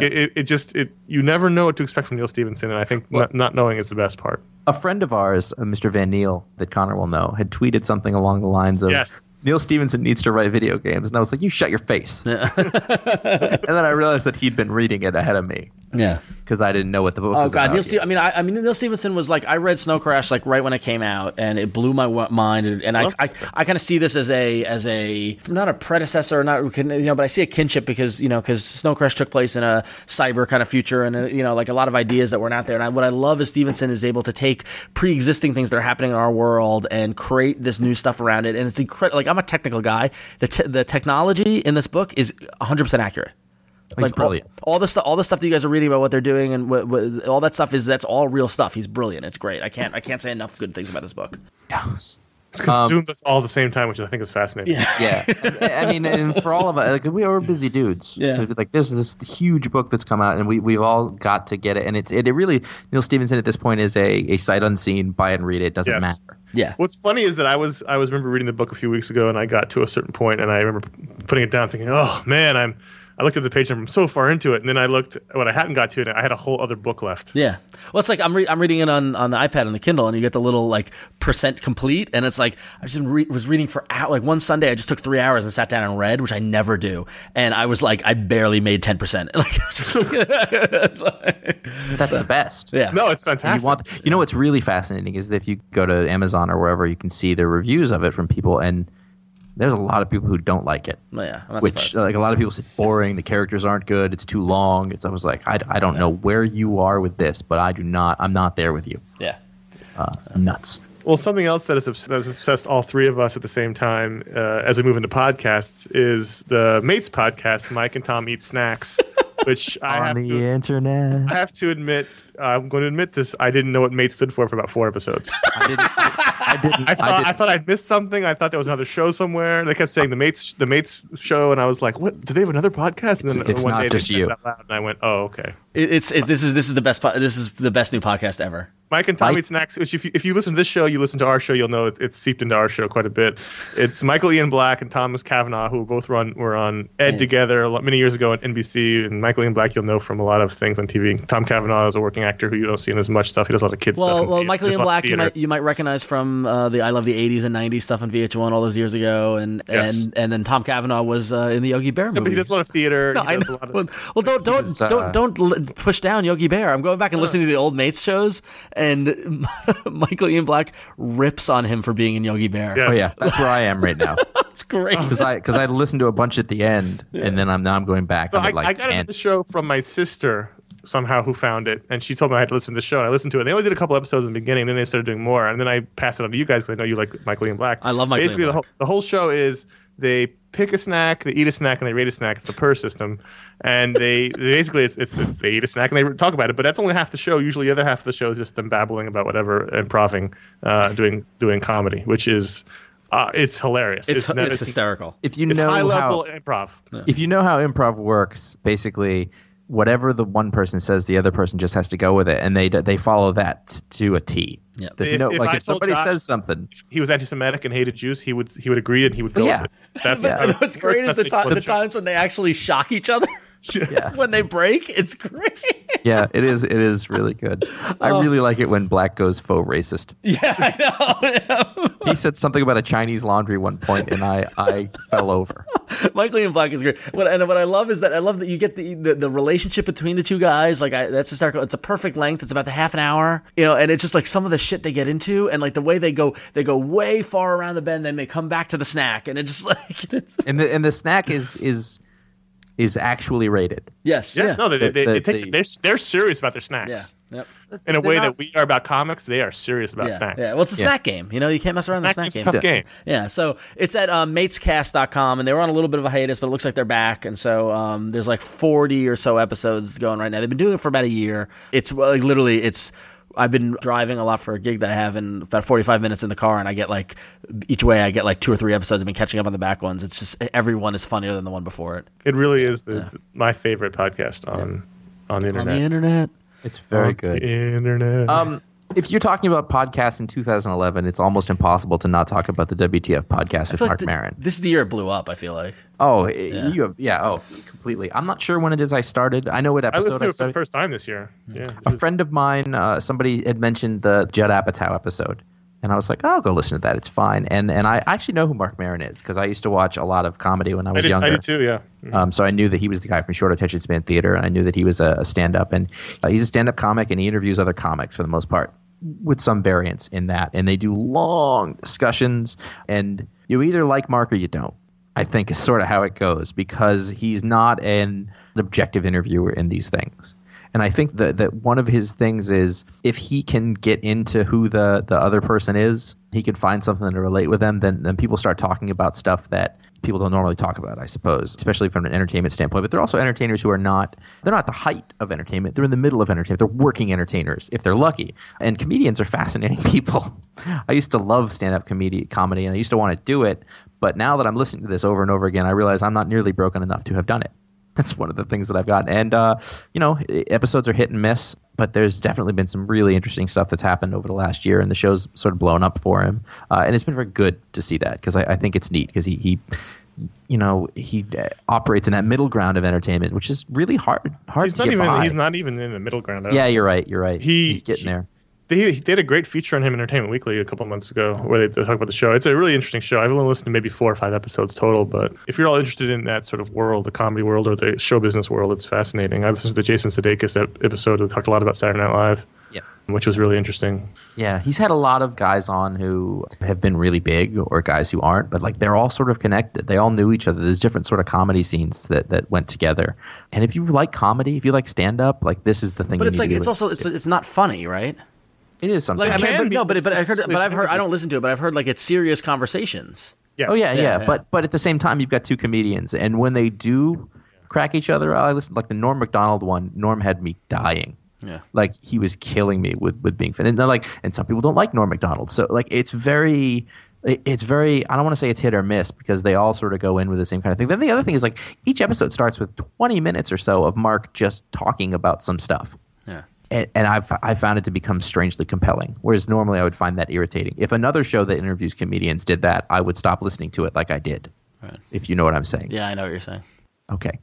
Speaker 1: you never know what to expect from Neil Stephenson, and I think not knowing is the best part.
Speaker 2: A friend of ours, Mr. Van Neal, that Connor will know, had tweeted something along the lines of, Neil Stephenson needs to write video games. And I was like, you shut your face. And then I realized that he'd been reading it ahead of me.
Speaker 4: Yeah.
Speaker 2: Because I didn't know what the book was about.
Speaker 4: Neil Stephenson was like, I read Snow Crash like right when it came out, and it blew my mind. And I kind of see this as a not a predecessor, but I see a kinship because Snow Crash took place in a cyber kind of future, and like a lot of ideas that weren't out there. And what I love is Stephenson is able to take pre-existing things that are happening in our world and create this new stuff around it. And it's incredible. Like, I'm a technical guy. The technology in this book is 100% accurate.
Speaker 2: He's brilliant.
Speaker 4: All the stuff that you guys are reading about what they're doing and what all that stuff that's all real stuff. He's brilliant. It's great. I can't say enough good things about this book.
Speaker 2: Yeah.
Speaker 1: It's consumed us all at the same time, which I think is fascinating.
Speaker 2: Yeah. I mean, and for all of us, like, we are busy dudes.
Speaker 4: Yeah.
Speaker 2: Like, there's this huge book that's come out, and we've all got to get it. And it really, Neil Stephenson at this point is a sight unseen, buy and read it. Doesn't matter.
Speaker 4: Yeah.
Speaker 1: What's funny is that I remember reading the book a few weeks ago, and I got to a certain point, and I remember putting it down, thinking, "Oh man, I looked at the page and I'm so far into it," and then I looked at what I hadn't got to, and I had a whole other book left.
Speaker 4: Yeah. Well, it's like I'm reading it on the iPad and the Kindle, and you get the little like percent complete, and it's like I just was reading for like one Sunday. I just took 3 hours and sat down and read, which I never do, and I was like, I barely made 10%. Like,
Speaker 2: that's the best.
Speaker 4: Yeah.
Speaker 1: No, it's fantastic.
Speaker 2: You know what's really fascinating is that if you go to Amazon or wherever, you can see the reviews of it from people, and there's a lot of people who don't like it.
Speaker 4: Yeah, I'm not
Speaker 2: which
Speaker 4: surprised.
Speaker 2: like a lot of people say boring, the characters aren't good, it's too long. I was like, I don't know where you are with this, but I'm not there with you.
Speaker 4: Yeah.
Speaker 2: Nuts.
Speaker 1: Well, something else that has obsessed all three of us at the same time as we move into podcasts is the Mates podcast, Mike and Tom Eat Snacks, which
Speaker 2: On the internet.
Speaker 1: I have to admit, I'm going to admit this, I didn't know what Mates stood for about 4 episodes.
Speaker 2: I didn't.
Speaker 1: I thought I'd missed something. I thought there was another show somewhere. They kept saying the Mates show, and I was like, "What? Do they have another podcast?" And then
Speaker 2: It's
Speaker 1: one
Speaker 2: not
Speaker 1: day
Speaker 2: just
Speaker 1: they said
Speaker 2: you.
Speaker 1: it out loud, and I went, "Oh, okay."
Speaker 4: This is the best. This is the best new podcast ever.
Speaker 1: Mike and Tom Eat Snacks. Which if you listen to this show, you listen to our show, you'll know it's seeped into our show quite a bit. It's Michael Ian Black and Thomas Cavanaugh, who both were on Ed together many years ago at NBC. And Michael Ian Black, you'll know from a lot of things on TV. Tom Cavanaugh is a working actor who you don't see in as much stuff. He does a lot of kids stuff.
Speaker 4: Well, Michael Ian Black, you might recognize from the I Love the 80s and 90s stuff on VH1 all those years ago, and then Tom Cavanaugh was in the Yogi Bear movie.
Speaker 1: Yeah, but he does a lot of theater.
Speaker 4: No,
Speaker 1: he does a lot of
Speaker 4: well, don't push down Yogi Bear. I'm going back and listening to the old Mates shows, and Michael Ian Black rips on him for being in Yogi Bear.
Speaker 1: Yes.
Speaker 2: Oh yeah, that's where I am right now.
Speaker 4: It's great.
Speaker 2: Because I listened to a bunch at the end, and then I'm going back.
Speaker 1: So
Speaker 2: I'm at like
Speaker 1: I got
Speaker 2: 10.
Speaker 1: into the show from my sister somehow, who found it, and she told me I had to listen to the show, and I listened to it. They only did a couple episodes in the beginning, and then they started doing more, and then I passed it on to you guys because I know you like Michael Ian Black.
Speaker 4: I love Michael
Speaker 1: Basically,
Speaker 4: Ian Black.
Speaker 1: the whole show is they pick a snack, they eat a snack, and they rate a snack. It's the PER system, and they basically it's they eat a snack and they talk about it. But that's only half the show. Usually, the other half of the show is just them babbling about whatever, improving, doing comedy, which is it's hilarious.
Speaker 4: It's hysterical.
Speaker 2: If you
Speaker 1: It's
Speaker 2: know
Speaker 1: high
Speaker 2: how
Speaker 1: level improv.
Speaker 2: if you know how improv works, basically whatever the one person says, the other person just has to go with it, and they follow that to a T.
Speaker 4: Yeah.
Speaker 2: There's if somebody says something,
Speaker 1: He was anti-Semitic and hated Jews. He would agree and he would go
Speaker 2: Yeah.
Speaker 1: with it. That's
Speaker 4: But what's great is the times when they actually shock each other.
Speaker 2: Yeah.
Speaker 4: When they break, it's great.
Speaker 2: yeah, it is really good. I really like it when Black goes faux racist.
Speaker 4: Yeah, I know.
Speaker 2: He said something about a Chinese laundry one point, and I fell over.
Speaker 4: Michael Ian Black is great. What I love is that you get the relationship between the two guys. Like that's hysterical. It's a perfect length. It's about the half an hour, and it's just like some of the shit they get into, and like the way they go way far around the bend, then they come back to the snack, and it just like it's
Speaker 2: And the snack is is actually rated.
Speaker 4: Yes.
Speaker 1: Yeah,
Speaker 4: Yeah.
Speaker 1: no, they
Speaker 2: The-
Speaker 1: take they're serious about their snacks.
Speaker 4: Yeah. Yep.
Speaker 1: In a
Speaker 2: They're
Speaker 1: way
Speaker 2: not-
Speaker 1: that we are about comics, they are serious about
Speaker 4: Yeah.
Speaker 1: snacks.
Speaker 4: Yeah. Well, it's a snack game. You know, you can't mess around with the snack
Speaker 1: Snack
Speaker 4: game.
Speaker 1: is a tough game.
Speaker 4: Yeah, so it's at matescast.com, and they were on a little bit of a hiatus, but it looks like they're back. And so there's like 40 or so episodes going right now. They've been doing it for about a year. It's like literally, I've been driving a lot for a gig that I have, and about 45 minutes in the car, and I get like, each way I get like 2 or 3 episodes. I've been catching up on the back ones. It's just, every one is funnier than the one before it.
Speaker 1: It really is my favorite podcast on the
Speaker 4: On
Speaker 1: internet.
Speaker 4: the internet.
Speaker 2: It's very
Speaker 1: On
Speaker 2: good.
Speaker 1: The internet.
Speaker 2: If you're talking about podcasts in 2011, it's almost impossible to not talk about the WTF podcast with
Speaker 4: feel like
Speaker 2: Mark Maron.
Speaker 4: This is the year it blew up, I feel like.
Speaker 2: Oh, completely. I'm not sure when it is I started. I know what
Speaker 1: I
Speaker 2: episode
Speaker 1: listened to
Speaker 2: I
Speaker 1: it for the
Speaker 2: started.
Speaker 1: first time this year. Yeah.
Speaker 2: A friend of mine, somebody had mentioned the Judd Apatow episode, and I was like, oh, I'll go listen to that. It's fine. And I actually know who Mark Maron is because I used to watch a lot of comedy when I was younger.
Speaker 1: I did too, yeah.
Speaker 2: So I knew that he was the guy from Short Attention Span Theater, and I knew that he was a stand-up. And he's a stand-up comic, and he interviews other comics for the most part, with some variance in that. And they do long discussions, and you either like Mark or you don't, I think is sort of how it goes, because he's not an objective interviewer in these things. And I think that one of his things is if he can get into who the other person is, he can find something to relate with them, then people start talking about stuff that people don't normally talk about, I suppose, especially from an entertainment standpoint. But they're also entertainers who are they're not at the height of entertainment. They're in the middle of entertainment. They're working entertainers, if they're lucky. And comedians are fascinating people. I used to love stand-up comedy, and I used to want to do it. But now that I'm listening to this over and over again, I realize I'm not nearly broken enough to have done it. That's one of the things that I've gotten. And, episodes are hit and miss, but there's definitely been some really interesting stuff that's happened over the last year, and the show's sort of blown up for him. And it's been very good to see that, because I think it's neat, because he operates in that middle ground of entertainment, which is really hard
Speaker 1: He's
Speaker 2: to get by.
Speaker 1: He's not even in the middle ground.
Speaker 2: Yeah, you're right. He's getting there.
Speaker 1: They did a great feature on him in Entertainment Weekly a couple months ago where they talk about the show. It's a really interesting show. I've only listened to maybe 4 or 5 episodes total, but if you're all interested in that sort of world, the comedy world or the show business world, it's fascinating. I listened to the Jason Sudeikis episode that talked a lot about Saturday Night Live, which was really interesting.
Speaker 2: Yeah, he's had a lot of guys on who have been really big or guys who aren't, but like they're all sort of connected. They all knew each other. There's different sort of comedy scenes that went together. And if you like comedy, if you like stand-up, like this is the thing.
Speaker 4: But it's
Speaker 2: you need
Speaker 4: like,
Speaker 2: to
Speaker 4: it's also, it's not funny, right?
Speaker 2: It is something.
Speaker 4: Like,
Speaker 1: can be.
Speaker 4: but I've heard. I don't listen to it, but I've heard like it's serious conversations.
Speaker 1: Yes.
Speaker 2: Oh yeah.
Speaker 4: Yeah.
Speaker 2: But at the same time, you've got two comedians, and when they do crack each other, I listen. Like the Norm Macdonald one, Norm had me dying.
Speaker 4: Yeah.
Speaker 2: Like he was killing me with being funny. And some people don't like Norm Macdonald, so like it's very. I don't want to say it's hit or miss, because they all sort of go in with the same kind of thing. Then the other thing is, like, each episode starts with 20 minutes or so of Mark just talking about some stuff.
Speaker 4: Yeah.
Speaker 2: And I found it to become strangely compelling, whereas normally I would find that irritating. If another show that interviews comedians did that, I would stop listening to it like I did,
Speaker 4: Right.
Speaker 2: if you know what I'm saying.
Speaker 4: Yeah, I know what you're saying.
Speaker 2: Okay.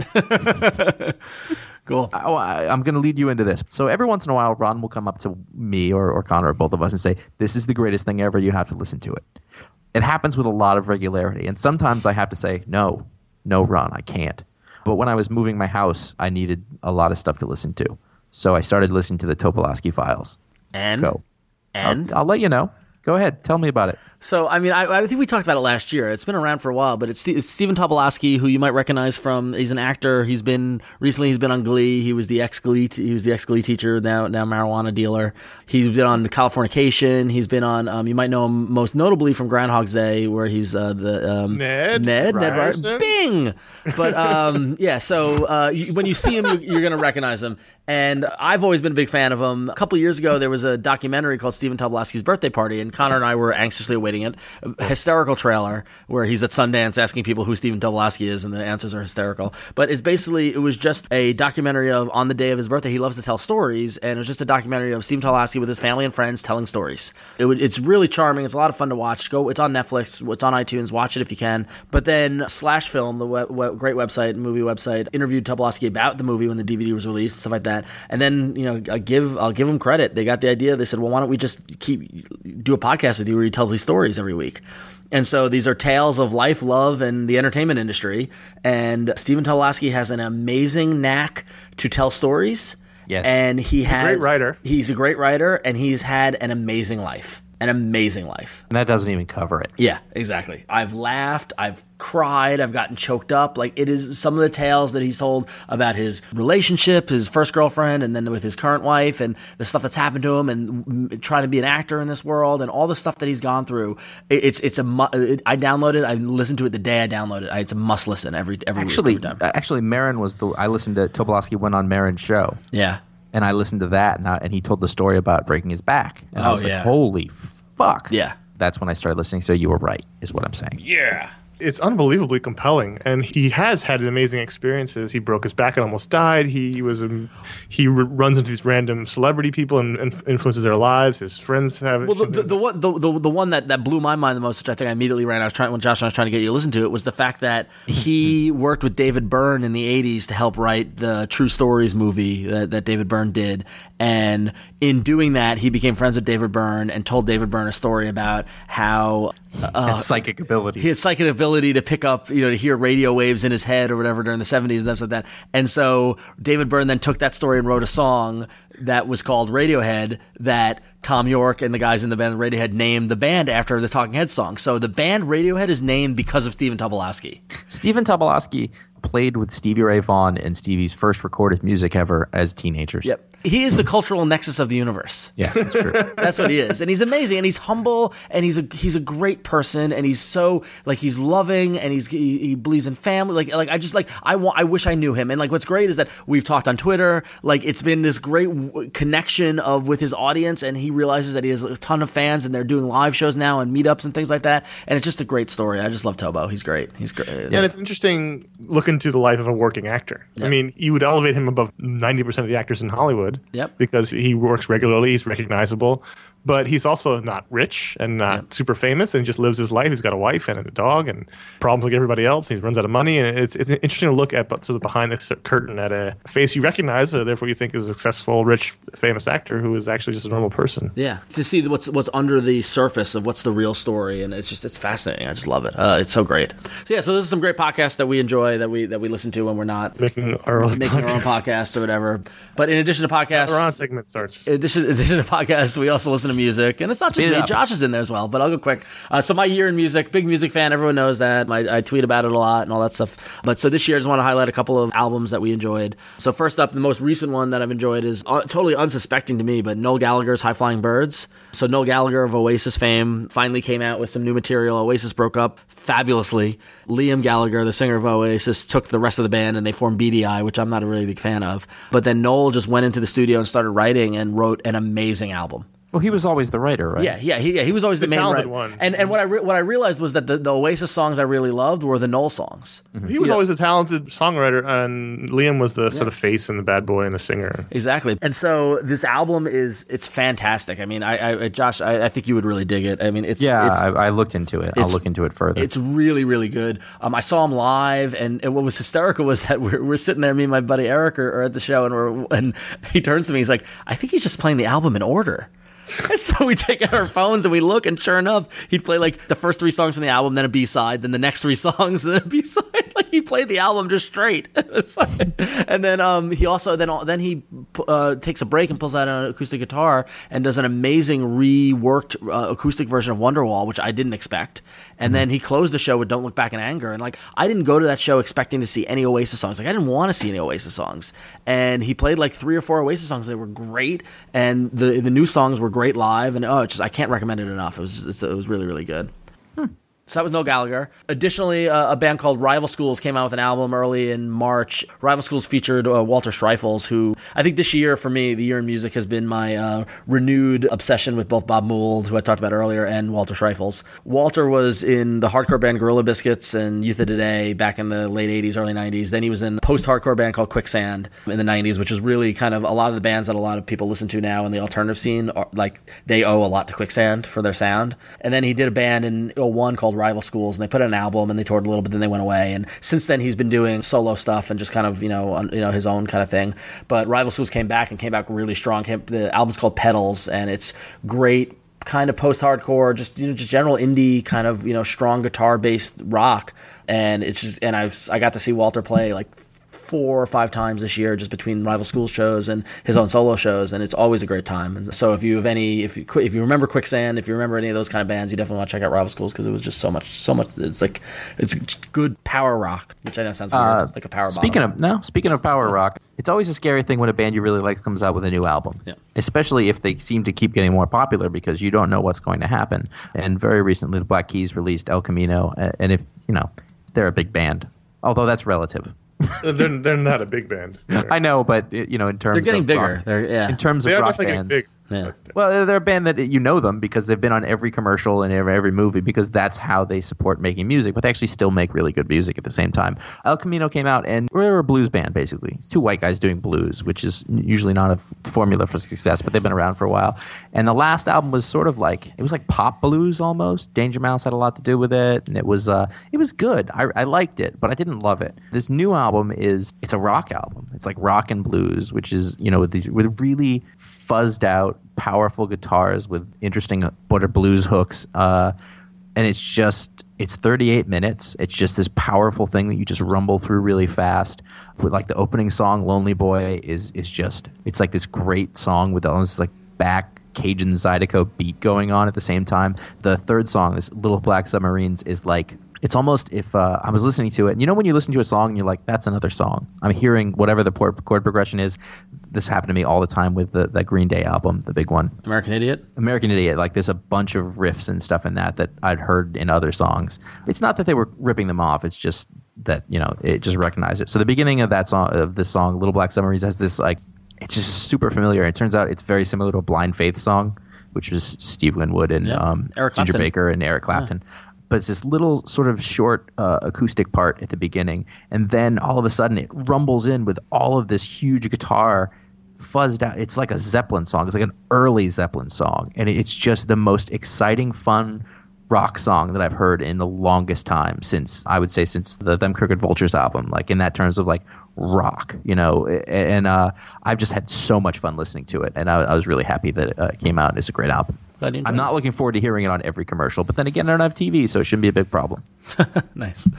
Speaker 4: Cool.
Speaker 2: I'm going to lead you into this. So every once in a while, Ron will come up to me or Connor or both of us and say, this is the greatest thing ever. You have to listen to it. It happens with a lot of regularity. And sometimes I have to say, no, Ron, I can't. But when I was moving my house, I needed a lot of stuff to listen to. So I started listening to the Tobolowsky Files.
Speaker 4: And
Speaker 2: Go.
Speaker 4: and
Speaker 2: I'll let you know. Go ahead. Tell me about it.
Speaker 4: So, I mean, I think we talked about it last year. It's been around for a while, but it's Stephen Tobolowsky, who you might recognize from. He's an actor. He's been on Glee. He was the ex-Glee teacher, now marijuana dealer. He's been on Californication. He's been on. You might know him most notably from Groundhog's Day, where he's Ned
Speaker 1: Ryerson.
Speaker 4: Bing. But yeah. So when you see him, you're going to recognize him. And I've always been a big fan of him. A couple of years ago, there was a documentary called Stephen Tobolowsky's Birthday Party, and Connor and I were anxiously awaiting it. A hysterical trailer where he's at Sundance asking people who Stephen Tobolowsky is, and the answers are hysterical. But it was just a documentary of on the day of his birthday. He loves to tell stories, and it was just a documentary of Stephen Tobolowsky with his family and friends telling stories. It's really charming. It's a lot of fun to watch. It's on Netflix. It's on iTunes. Watch it if you can. But then Slash Film, the great website, movie website, interviewed Tobolowsky about the movie when the DVD was released and stuff like that. And then, I'll give them credit. They got the idea. They said, well, why don't we just do a podcast with you where you tell these stories every week? And so these are tales of life, love, and the entertainment industry. And Stephen Tobolowsky has an amazing knack to tell stories.
Speaker 2: Yes.
Speaker 4: And he's
Speaker 1: a great writer.
Speaker 4: He's a great writer, and he's had an amazing life. An amazing life.
Speaker 2: And that doesn't even cover it.
Speaker 4: Yeah, exactly. I've laughed, I've cried, I've gotten choked up. Like, it is some of the tales that he's told about his relationship, his first girlfriend, and then with his current wife, and the stuff that's happened to him, and trying to be an actor in this world, and all the stuff that he's gone through. I downloaded it. I listened to it the day I downloaded it. It's a must listen every week.
Speaker 2: Actually, Maron was I listened to Tobolowsky went on Maron's show.
Speaker 4: Yeah.
Speaker 2: And I listened to that, and he told the story about breaking his back. And I was like, holy fuck.
Speaker 4: Yeah.
Speaker 2: That's when I started listening. So you were right, is what I'm saying.
Speaker 4: Yeah.
Speaker 1: It's unbelievably compelling, and he has had amazing experiences. He broke his back and almost died. He runs into these random celebrity people and influences their lives. His friends have.
Speaker 4: Well, the one that blew my mind the most, which I think I immediately ran. When Josh and I was trying to get you to listen to it, was the fact that he worked with David Byrne in the '80s to help write the True Stories movie that David Byrne did, and in doing that, he became friends with David Byrne and told David Byrne a story about how.
Speaker 2: His psychic ability.
Speaker 4: His psychic ability to pick up, to hear radio waves in his head or whatever during the 70s and stuff like that. And so David Byrne then took that story and wrote a song that was called Radiohead that Tom York and the guys in the band Radiohead named the band after the Talking Heads song. So the band Radiohead is named because of Stephen Tobolowsky.
Speaker 2: Stephen Tobolowsky played with Stevie Ray Vaughan in Stevie's first recorded music ever as teenagers.
Speaker 4: Yep. He is the cultural nexus of the universe.
Speaker 2: Yeah, that's true.
Speaker 4: That's what he is. And he's amazing, and he's humble, and he's a great person, and he's so, like, he's loving, and he believes in family. I wish I knew him. And, like, what's great is that we've talked on Twitter. Like, it's been this great connection with his audience, and he realizes that he has a ton of fans, and they're doing live shows now and meetups and things like that. And it's just a great story. I just love Tobo. He's great. He's great.
Speaker 1: Yeah, and it's interesting looking into the life of a working actor. Yep. I mean, you would elevate him above 90% of the actors in Hollywood.
Speaker 4: Yep.
Speaker 1: Because he works regularly, he's recognizable, but he's also not rich and not super famous, and just lives his life. He's got a wife and a dog and problems like everybody else. And he runs out of money, and it's interesting to look at, but sort of behind the curtain at a face you recognize, therefore you think is a successful, rich, famous actor who is actually just a normal person.
Speaker 4: Yeah, to see what's under the surface of what's the real story, and it's fascinating. I just love it. It's so great. So this is some great podcasts that we enjoy that we listen to when we're not
Speaker 1: making our own
Speaker 4: podcasts or whatever. But in addition to podcasts,
Speaker 1: our own segment starts.
Speaker 4: In addition to podcasts, we also listen to music, and it's not just me. Josh is in there as well. But I'll go quick. So my year in music, big music fan. Everyone knows that. I tweet about it a lot and all that stuff. But so this year, I just want to highlight a couple of albums that we enjoyed. So first up, the most recent one that I've enjoyed is totally unsuspecting to me, but Noel Gallagher's High Flying Birds. So Noel Gallagher of Oasis fame finally came out with some new material. Oasis broke up fabulously. Liam Gallagher, the singer of Oasis, took the rest of the band and they formed BDI, which I'm not a really big fan of. But then Noel just went into the studio and started writing and wrote an amazing album.
Speaker 2: Well, he was always the writer, right?
Speaker 4: Yeah. He was always the main writer.
Speaker 1: One.
Speaker 4: And what I realized was that the Oasis songs I really loved were the Noel songs.
Speaker 1: Mm-hmm. He was always a talented songwriter, and Liam was the sort of face and the bad boy and the singer.
Speaker 4: Exactly. And so this album it's fantastic. I mean, Josh, I think you would really dig it. I mean,
Speaker 2: I looked into it. I'll look into it further.
Speaker 4: It's really, really good. I saw him live, and what was hysterical was that we're sitting there, me and my buddy Eric are at the show, and he turns to me, he's like, I think he's just playing the album in order. And so we take out our phones and we look, and sure enough, he'd play like the first 3 songs from the album, then a B-side, then the next 3 songs, then a B-side. Like he played the album just straight. And then he also then he takes a break and pulls out an acoustic guitar and does an amazing reworked acoustic version of Wonderwall, which I didn't expect. And then he closed the show with Don't Look Back in Anger. And like I didn't go to that show expecting to see any Oasis songs. Like I didn't want to see any Oasis songs. And he played like 3 or 4 Oasis songs. They were great, and the new songs were great live. And I can't recommend it enough. It was really, really good. So that was Noel Gallagher. Additionally, a band called Rival Schools came out with an album early in March. Rival Schools featured Walter Streifels, who I think this year, for me, the year in music has been my renewed obsession with both Bob Mould, who I talked about earlier, and Walter Streifels. Walter was in the hardcore band Gorilla Biscuits and Youth of Today back in the late 80s, early 90s. Then he was in a post-hardcore band called Quicksand in the 90s, which is really kind of a lot of the bands that a lot of people listen to now in the alternative scene. They owe a lot to Quicksand for their sound. And then he did a band in 2001 called Rival Schools, and they put out an album and they toured a little bit, then they went away. And since then he's been doing solo stuff and just kind of his own kind of thing. But Rival Schools came back really strong. The album's called Petals, and it's great kind of post-hardcore, just general indie kind of strong guitar based rock. And I got to see Walter play like 4 or 5 times this year, just between Rival Schools shows and his own solo shows, and it's always a great time. And so if you remember Quicksand, if you remember any of those kind of bands, you definitely want to check out Rival Schools because it was just so much. It's good power rock, which I know sounds weird, like a power bottom.
Speaker 2: Speaking of power rock, it's always a scary thing when a band you really like comes out with a new album, especially if they seem to keep getting more popular because you don't know what's going to happen. And very recently, the Black Keys released El Camino, and if they're a big band, although that's relative.
Speaker 1: They're not a big band.
Speaker 2: I know, but in terms
Speaker 4: they're getting
Speaker 2: of
Speaker 4: bigger.
Speaker 2: In terms of rock bands.
Speaker 1: Big.
Speaker 4: Yeah.
Speaker 2: Well, they're a band that you know them because they've been on every commercial and every movie because that's how they support making music, but they actually still make really good music at the same time. El Camino came out, and we're a blues band, basically. It's 2 white guys doing blues, which is usually not a formula for success, but they've been around for a while. And the last album was sort of like pop blues almost. Danger Mouse had a lot to do with it, and it was good. I liked it, but I didn't love it. This new album it's a rock album. It's like rock and blues, which is, with really fuzzed out, powerful guitars with interesting border blues hooks, and it's 38 minutes. It's just this powerful thing that you just rumble through really fast. With like the opening song, "Lonely Boy," is just it's like this great song with all this like back Cajun Zydeco beat going on at the same time. The third song, this "Little Black Submarines," is like. It's almost if I was listening to it, and when you listen to a song and you're like, that's another song. I'm hearing whatever the chord progression is. This happened to me all the time with that Green Day album, the big one.
Speaker 4: American Idiot?
Speaker 2: American Idiot. Like there's a bunch of riffs and stuff in that I'd heard in other songs. It's not that they were ripping them off. It's just that, it just recognized it. So the beginning of this song, Little Black Submarines, has this like, it's just super familiar. It turns out it's very similar to a Blind Faith song, which was Steve Winwood and Ginger Baker and Eric Clapton. Yeah. But it's this little sort of short acoustic part at the beginning. And then all of a sudden it rumbles in with all of this huge guitar fuzzed out. It's like a Zeppelin song. It's like an early Zeppelin song. And it's just the most exciting, fun rock song that I've heard in the longest time since the Them Crooked Vultures album, like in that terms of like rock, and I've just had so much fun listening to it. And I was really happy that it came out and it's a great album. I'm not looking forward to hearing it on every commercial, but then again, I don't have TV, so it shouldn't be a big problem.
Speaker 4: Nice.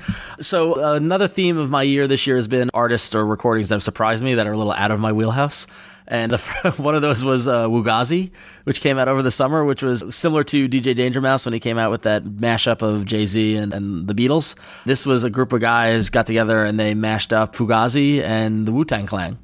Speaker 4: So another theme of my year this year has been artists or recordings that have surprised me that are a little out of my wheelhouse. And one of those was Wugazi, which came out over the summer, which was similar to DJ Danger Mouse when he came out with that mashup of Jay-Z and the Beatles. This was a group of guys got together and they mashed up Fugazi and the Wu-Tang Clan.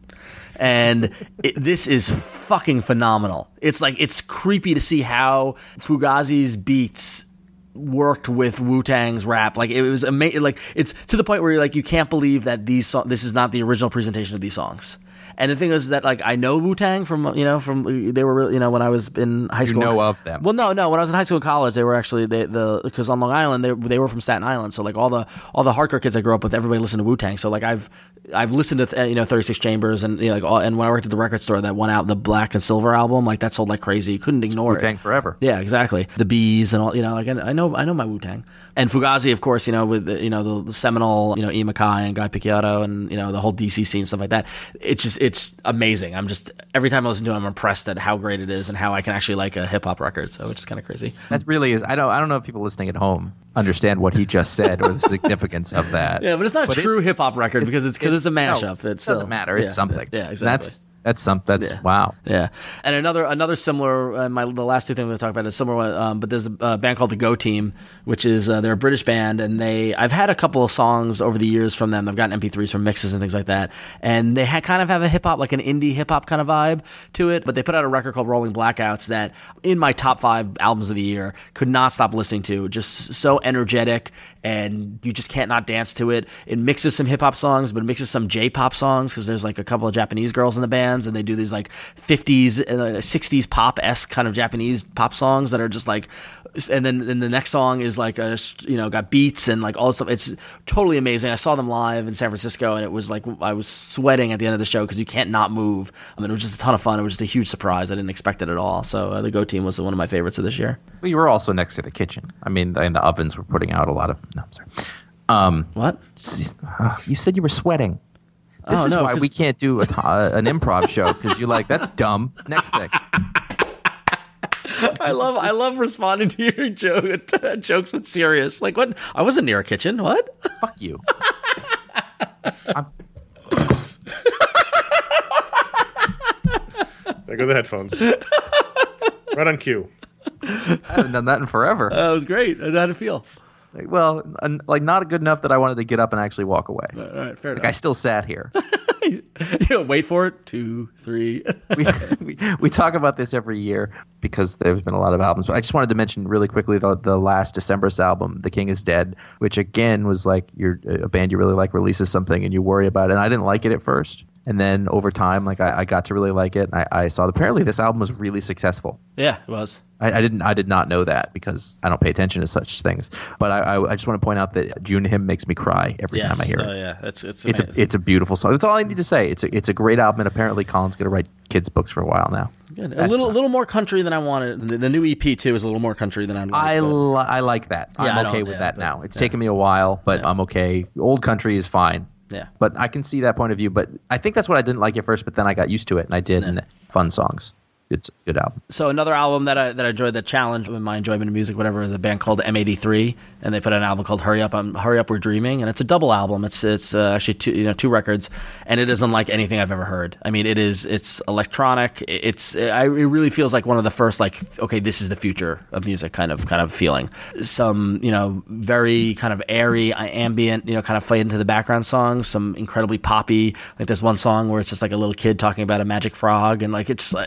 Speaker 4: And this is fucking phenomenal. It's creepy to see how Fugazi's beats worked with Wu-Tang's rap. Like it was amazing. Like it's to the point where you're like, you can't believe that this is not the original presentation of these songs. And the thing is that like I know Wu-Tang from they were when I was in high school.
Speaker 2: You know of them?
Speaker 4: Well, no. When I was in high school and college, they were actually because on Long Island they were from Staten Island. So like all the hardcore kids I grew up with, everybody listened to Wu-Tang. So like I've listened to 36 Chambers and and when I worked at the record store that won out the Black and Silver album, like that sold like crazy. You couldn't ignore
Speaker 2: Wu-Tang forever.
Speaker 4: Yeah, exactly. The Bees and all like I know my Wu-Tang. And Fugazi, of course, with the seminal Ian MacKaye and Guy Picciotto and the whole DC scene and stuff like that. It's amazing. I'm just every time I listen to it, I'm impressed at how great it is and how I can actually like a hip hop record. So it's kind of crazy.
Speaker 2: That really is. I don't know if people listening at home understand what he just said or the significance of that.
Speaker 4: Yeah, but it's not a true hip hop record because it's a mashup.
Speaker 2: No, it doesn't matter. It's something.
Speaker 4: Yeah, exactly.
Speaker 2: That's wow.
Speaker 4: Yeah, and another similar. The last two things we're going to talk about is similar one. But there's a band called the Go Team, which is they're a British band, and I've had a couple of songs over the years from them. I've gotten MP3s from mixes and things like that, and they kind of have a hip hop, like an indie hip hop kind of vibe to it. But they put out a record called Rolling Blackouts that, in my top 5 albums of the year, could not stop listening to. Just so energetic, and you just can't not dance to it. It mixes some hip hop songs, but it mixes some J-pop songs because there's like a couple of Japanese girls in the band. And they do these like 50s and 60s pop-esque kind of Japanese pop songs that are just like, and then the next song is like got beats and like all this stuff. It's totally amazing. I saw them live in San Francisco and it was like I was sweating at the end of the show because you can't not move. I mean, it was just a ton of fun. It was just a huge surprise. I didn't expect it at all. So the Go Team was one of my favorites of this year.
Speaker 2: Well, you were also next to the kitchen. I mean, and the ovens were putting out a lot of. No, I'm sorry.
Speaker 4: What?
Speaker 2: You said you were sweating. This is why we can't do an improv show because you're like, that's dumb. Next thing.
Speaker 4: I love responding to your jokes with serious. Like what? I wasn't near a kitchen. What?
Speaker 2: Fuck you.
Speaker 1: There go the headphones. Right on cue.
Speaker 2: I haven't done that in forever.
Speaker 4: That was great. How'd it feel?
Speaker 2: Well, like not good enough that I wanted to get up and actually walk away.
Speaker 4: All right, fair
Speaker 2: Like I
Speaker 4: enough.
Speaker 2: still sat here.
Speaker 4: Wait for it. 2, 3.
Speaker 2: we talk about this every year because there's been a lot of albums. But I just wanted to mention really quickly the last December's album, The King Is Dead, which again was like a band you really like releases something and you worry about it. And I didn't like it at first. And then over time, like I got to really like it. I saw apparently this album was really successful.
Speaker 4: Yeah, it was.
Speaker 2: I did not know that because I don't pay attention to such things. But I just want to point out that June Hymn makes me cry every time I hear it.
Speaker 4: Oh yeah, it's
Speaker 2: It's a beautiful song. That's all I need to say. It's a great album, and apparently Colin's going to write kids' books for a while now.
Speaker 4: good.
Speaker 2: That
Speaker 4: A little
Speaker 2: sucks.
Speaker 4: more country than I wanted. The new EP too is a little more country than I'd
Speaker 2: I
Speaker 4: wanted.
Speaker 2: like that.
Speaker 4: Yeah, I
Speaker 2: I'm
Speaker 4: don't-
Speaker 2: okay with
Speaker 4: yeah,
Speaker 2: that
Speaker 4: but-
Speaker 2: now. It's
Speaker 4: yeah.
Speaker 2: taken me a while, but I'm okay. Old country is fine.
Speaker 4: Yeah.
Speaker 2: But I can see that point of view. But I think that's what I didn't like at first, but then I got used to it, and I did. And fun songs. It's a good album.
Speaker 4: So another album that I enjoyed, that challenged my enjoyment of music, whatever, is a band called M83, and they put out an album called Hurry Up, We're Dreaming, and it's a double album. It's actually two records, and it is unlike anything I've ever heard. I mean, it's electronic. It really feels like one of the first, like, okay, this is the future of music kind of feeling. Some very kind of airy, ambient, kind of fade into the background songs. Some incredibly poppy. Like there's one song where it's just like a little kid talking about a magic frog, and like it's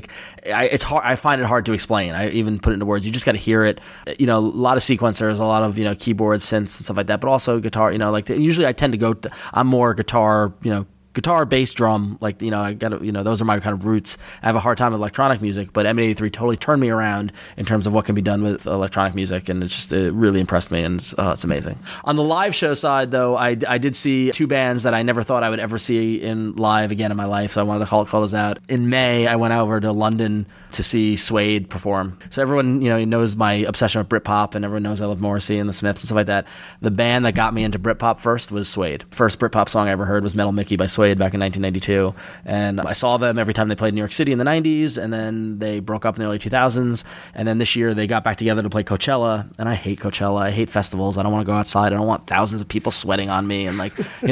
Speaker 4: hard. I find it hard to explain. I even put it into words. You just got to hear it. A lot of sequencers, a lot of keyboards, synths, and stuff like that. But also guitar. Usually I tend to go. I'm more guitar. Guitar, bass, drum, I got those are my kind of roots. I have a hard time with electronic music, but M83 totally turned me around in terms of what can be done with electronic music, and it really impressed me, and it's amazing. On the live show side, though, I did see two bands that I never thought I would ever see in live again in my life, so I wanted to call those out. In May, I went over to London to see Suede perform. So everyone, knows my obsession with Britpop, and everyone knows I love Morrissey and the Smiths and stuff like that. The band that got me into Britpop first was Suede. First Britpop song I ever heard was Metal Mickey by Suede back in 1992, and I saw them every time they played in New York City in the 90s, and then they broke up in the early 2000s, and then this year they got back together to play Coachella, and I hate Coachella. I hate festivals. I don't want to go outside. I don't want thousands of people sweating on me, and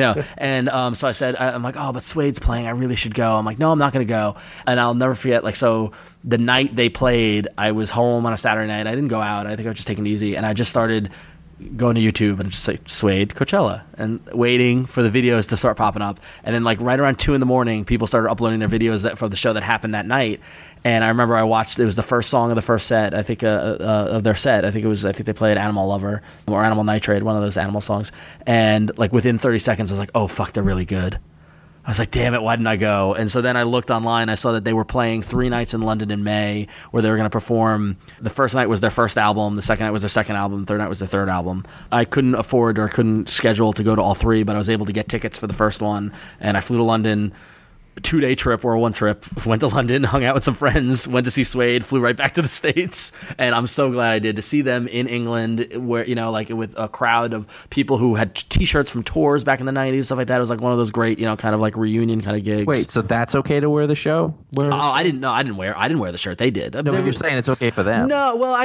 Speaker 4: and so I said, I'm like, oh, but Suede's playing. I really should go. I'm like, no, I'm not going to go. And I'll never forget, so the night they played, I was home on a Saturday night. I didn't go out. I think I was just taking it easy, and I just started going to YouTube and just say Suede Coachella and waiting for the videos to start popping up. And then right around 2 a.m, people started uploading their videos for the show that happened that night. And I remember I watched, it was the first song of the first set, I think, of their set. I think they played Animal Lover or Animal Nitrate, one of those Animal songs. And within 30 seconds, I was like, oh, fuck, they're really good. I was like, damn it, why didn't I go? And so then I looked online. I saw that they were playing 3 nights in London in May, where they were going to perform. The first night was their first album. The second night was their second album. The third night was their third album. I couldn't afford or couldn't schedule to go to all 3, but I was able to get tickets for the first one. And I flew to London. 2-day trip or 1 trip, went to London, hung out with some friends, went to see Suede, flew right back to the States, and I'm so glad I did to see them in England, where with a crowd of people who had t-shirts from tours back in the 90s, stuff like that. It was one of those great kind of reunion kind of gigs.
Speaker 2: Wait, so that's okay to wear the show?
Speaker 4: I didn't know. I didn't wear the shirt. They did.
Speaker 2: No, but you're saying it's okay for them.
Speaker 4: No, well,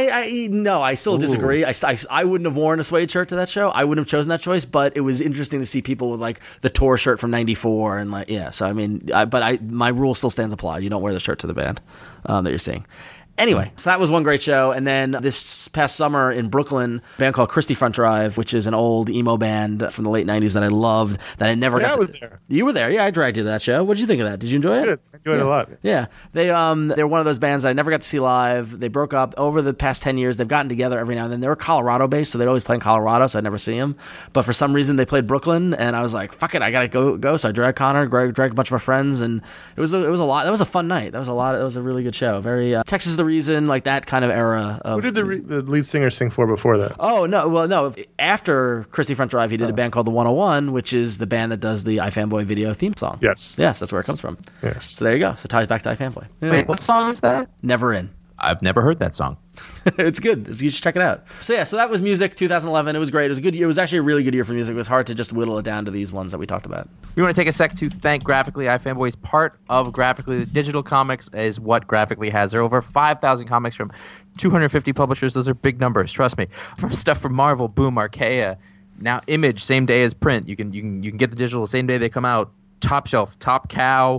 Speaker 4: I still disagree. I wouldn't have worn a Suede shirt to that show. I wouldn't have chosen that choice, but it was interesting to see people with the tour shirt from '94 and so I mean. My rule still stands applied. You don't wear the shirt to the band that you're seeing. Anyway, so that was one great show. And then this past summer in Brooklyn, a band called Christie Front Drive, which is an old emo band from the late 90s that I loved, that I never got
Speaker 1: I was there.
Speaker 4: You were there. Yeah, I dragged you to that show. What did you think of that? Did you enjoy it?
Speaker 1: Good. I enjoyed it a lot.
Speaker 4: Yeah. They're one of those bands that I never got to see live. They broke up over the past 10 years. They've gotten together every now and then. They were Colorado based, so they'd always play in Colorado, so I'd never see them. But for some reason, they played Brooklyn, and I was like, fuck it, I gotta go. So I dragged Connor, dragged a bunch of my friends, and it was a lot. That was a fun night. That was a lot. It was a really good show. Very Texas is the Reason, that kind of era. Of,
Speaker 1: Who did the lead singer sing for before that?
Speaker 4: Oh, no. After Christie Front Drive, he did a band called The 101, which is the band that does the iFanboy video theme song.
Speaker 1: Yes.
Speaker 4: Yes, that's where it comes from.
Speaker 1: Yes.
Speaker 4: So there you go. So it ties back to iFanboy. Yeah.
Speaker 2: Wait, what song is that?
Speaker 4: Never In.
Speaker 2: I've never heard that song.
Speaker 4: It's good. You should check it out. So that was music 2011. It was great. It was a good year. It was actually a really good year for music. It was hard to just whittle it down to these ones that we talked about.
Speaker 2: We want to take a sec to thank Graphically. iFanboy is part of Graphically. The digital comics is what Graphically has. There are over 5,000 comics from 250 publishers. Those are big numbers, trust me. From stuff from Marvel, Boom, Archaea, now Image, same day as print. You can get the digital the same day they come out. Top Shelf, Top Cow,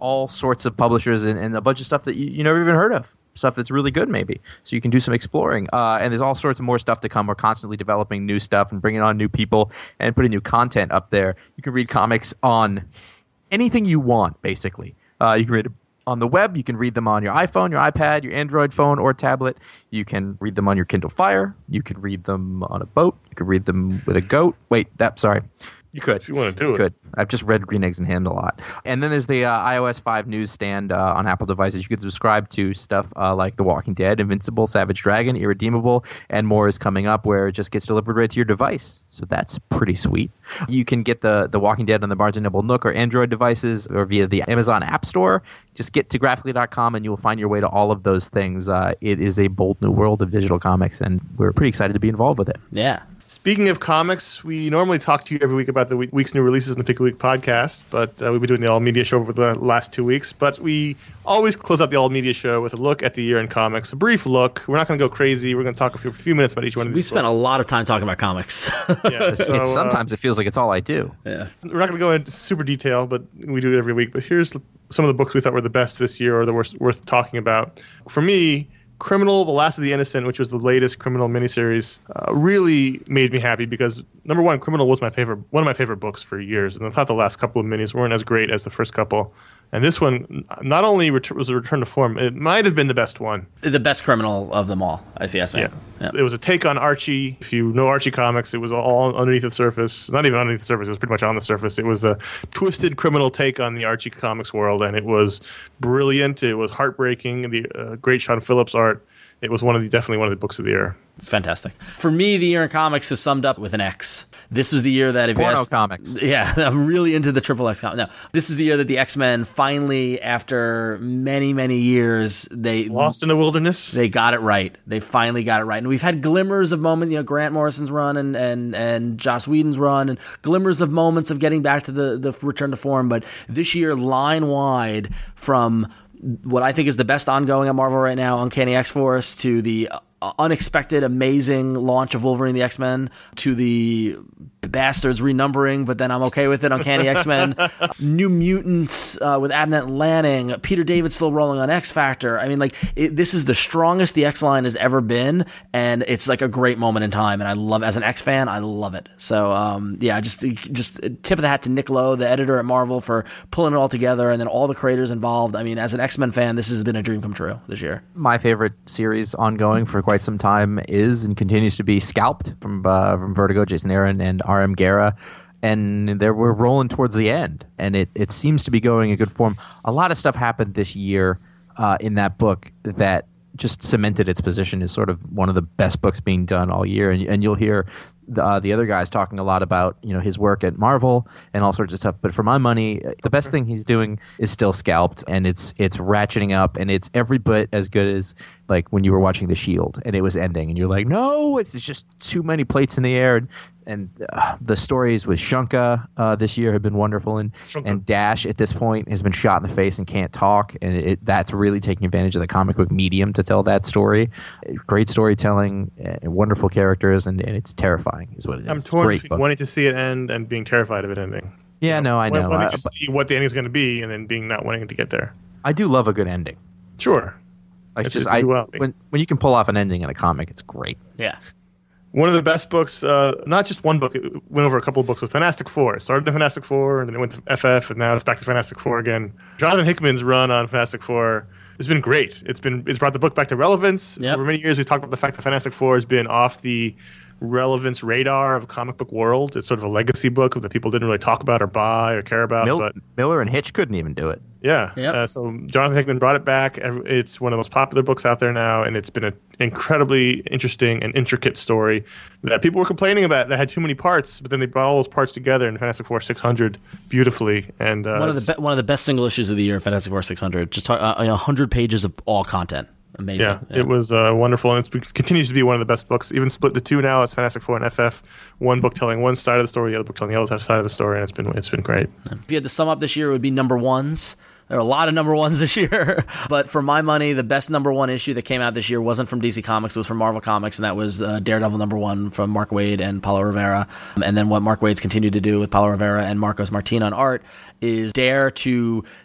Speaker 2: all sorts of publishers and a bunch of stuff that you never even heard of. Stuff that's really good, maybe. So you can do some exploring. And there's all sorts of more stuff to come. We're constantly developing new stuff and bringing on new people and putting new content up there. You can read comics on anything you want, basically. You can read it on the web. You can read them on your iPhone, your iPad, your Android phone or tablet. You can read them on your Kindle Fire. You can read them on a boat. You can read them with a goat. Sorry. You could.
Speaker 1: If you want to do it.
Speaker 2: Could. I've just read Green Eggs and Ham a lot. And then there's the iOS 5 newsstand on Apple devices. You can subscribe to stuff like The Walking Dead, Invincible, Savage Dragon, Irredeemable, and more is coming up where it just gets delivered right to your device. So that's pretty sweet. You can get the Walking Dead on the Barnes & Noble Nook or Android devices or via the Amazon App Store. Just get to graphically.com and you will find your way to all of those things. It is a bold new world of digital comics, and we're pretty excited to be involved with it.
Speaker 4: Yeah.
Speaker 1: Speaking of comics, we normally talk to you every week about the week's new releases in the Pick a Week podcast, but we've been doing the All Media Show over the last 2 weeks. But we always close out the All Media Show with a look at the year in comics, a brief look. We're not going to go crazy. We're going to talk a few minutes about each one of these.
Speaker 4: We spent a lot of time talking about comics.
Speaker 1: Yeah, so,
Speaker 2: Sometimes it feels like it's all I do.
Speaker 4: Yeah.
Speaker 1: We're not going to go into super detail, but we do it every week. But here's some of the books we thought were the best this year or the worth talking about. For me, Criminal, The Last of the Innocent, which was the latest Criminal miniseries, really made me happy because, number one, Criminal was one of my favorite books for years, and I thought the last couple of minis weren't as great as the first couple. And this one not only was a return to form, it might have been the best one.
Speaker 4: The best Criminal of them all, if you ask me.
Speaker 1: Yeah. It was a take on Archie. If you know Archie comics, it was all underneath the surface. Not even underneath the surface, it was pretty much on the surface. It was a twisted criminal take on the Archie comics world, and it was brilliant. It was heartbreaking. The great Sean Phillips art. It was definitely one of the books of the year.
Speaker 4: It's fantastic. For me, the year in comics is summed up with an X. This was the year that if
Speaker 2: Porno
Speaker 4: you asked,
Speaker 2: comics.
Speaker 4: Yeah, I'm really into the Triple X comic. No, this is the year that the X-Men finally, after many, many years, they
Speaker 1: Lost in the Wilderness.
Speaker 4: They got it right. They finally got it right. And we've had glimmers of moments, Grant Morrison's run and Joss Whedon's run, and glimmers of moments of getting back to the return to form. But this year, line wide from what I think is the best ongoing at Marvel right now, Uncanny X-Force, to the unexpected, amazing launch of Wolverine the X-Men, to the bastards renumbering, but then I'm okay with it, Uncanny X-Men, New Mutants with Abnett Lanning, Peter David still rolling on X-Factor. I mean, this is the strongest the X-line has ever been, and it's like a great moment in time, and I love, as an X-fan, I love it. So, just tip of the hat to Nick Lowe, the editor at Marvel, for pulling it all together, and then all the creators involved. I mean, as an X-Men fan, this has been a dream come true this year.
Speaker 2: My favorite series ongoing for quite some time is and continues to be Scalped from Vertigo, Jason Aaron and R.M. Guerra. And we're rolling towards the end, and it seems to be going in good form. A lot of stuff happened this year in that book that just cemented its position as sort of one of the best books being done all year. And you'll hear the other guys talking a lot about his work at Marvel and all sorts of stuff. But for my money, the best thing he's doing is still Scalped, and it's ratcheting up, and it's every bit as good as like when you were watching The Shield and it was ending, and you're like, no, it's just too many plates in the air. And the stories with Shunka this year have been wonderful, and Dash at this point has been shot in the face and can't talk, and that's really taking advantage of the comic book medium to tell that story. Great storytelling, wonderful characters, and it's terrifying is what it is.
Speaker 1: I'm torn between wanting to see it end and being terrified of it ending.
Speaker 2: Yeah, no, I know.
Speaker 1: Wanting to see what the ending is going to be, and then being not wanting to get there.
Speaker 2: I do love a good ending.
Speaker 1: Sure.
Speaker 2: Like when you can pull off an ending in a comic, it's great.
Speaker 4: Yeah.
Speaker 1: One of the best books, not just one book, it went over a couple of books with Fantastic Four. It started in Fantastic Four, and then it went to FF, and now it's back to Fantastic Four again. Jonathan Hickman's run on Fantastic Four has been great. It's brought the book back to relevance.
Speaker 4: Yep.
Speaker 1: For many years, we talked about the fact that Fantastic Four has been off the relevance radar of a comic book world. It's sort of a legacy book that people didn't really talk about or buy or care about. But
Speaker 2: Miller and Hitch couldn't even do it.
Speaker 1: Yeah.
Speaker 4: Yep.
Speaker 1: So Jonathan Hickman brought it back. It's one of the most popular books out there now, and it's been an incredibly interesting and intricate story that people were complaining about that had too many parts, but then they brought all those parts together in Fantastic Four 600 beautifully. And
Speaker 4: one of the best single issues of the year, Fantastic Four 600. Just 100 pages of all content. Amazing.
Speaker 1: Yeah, it was wonderful, and it continues to be one of the best books. Even split to two now. It's Fantastic Four and FF. One book telling one side of the story, the other book telling the other side of the story, and it's been great.
Speaker 4: If you had to sum up this year, it would be number ones. There are a lot of number ones this year, but for my money, the best number one issue that came out this year wasn't from DC Comics, it was from Marvel Comics, and that was Daredevil number one from Mark Waid and Paulo Rivera. And then what Mark Waid's continued to do with Paulo Rivera and Marcos Martin on art is dare to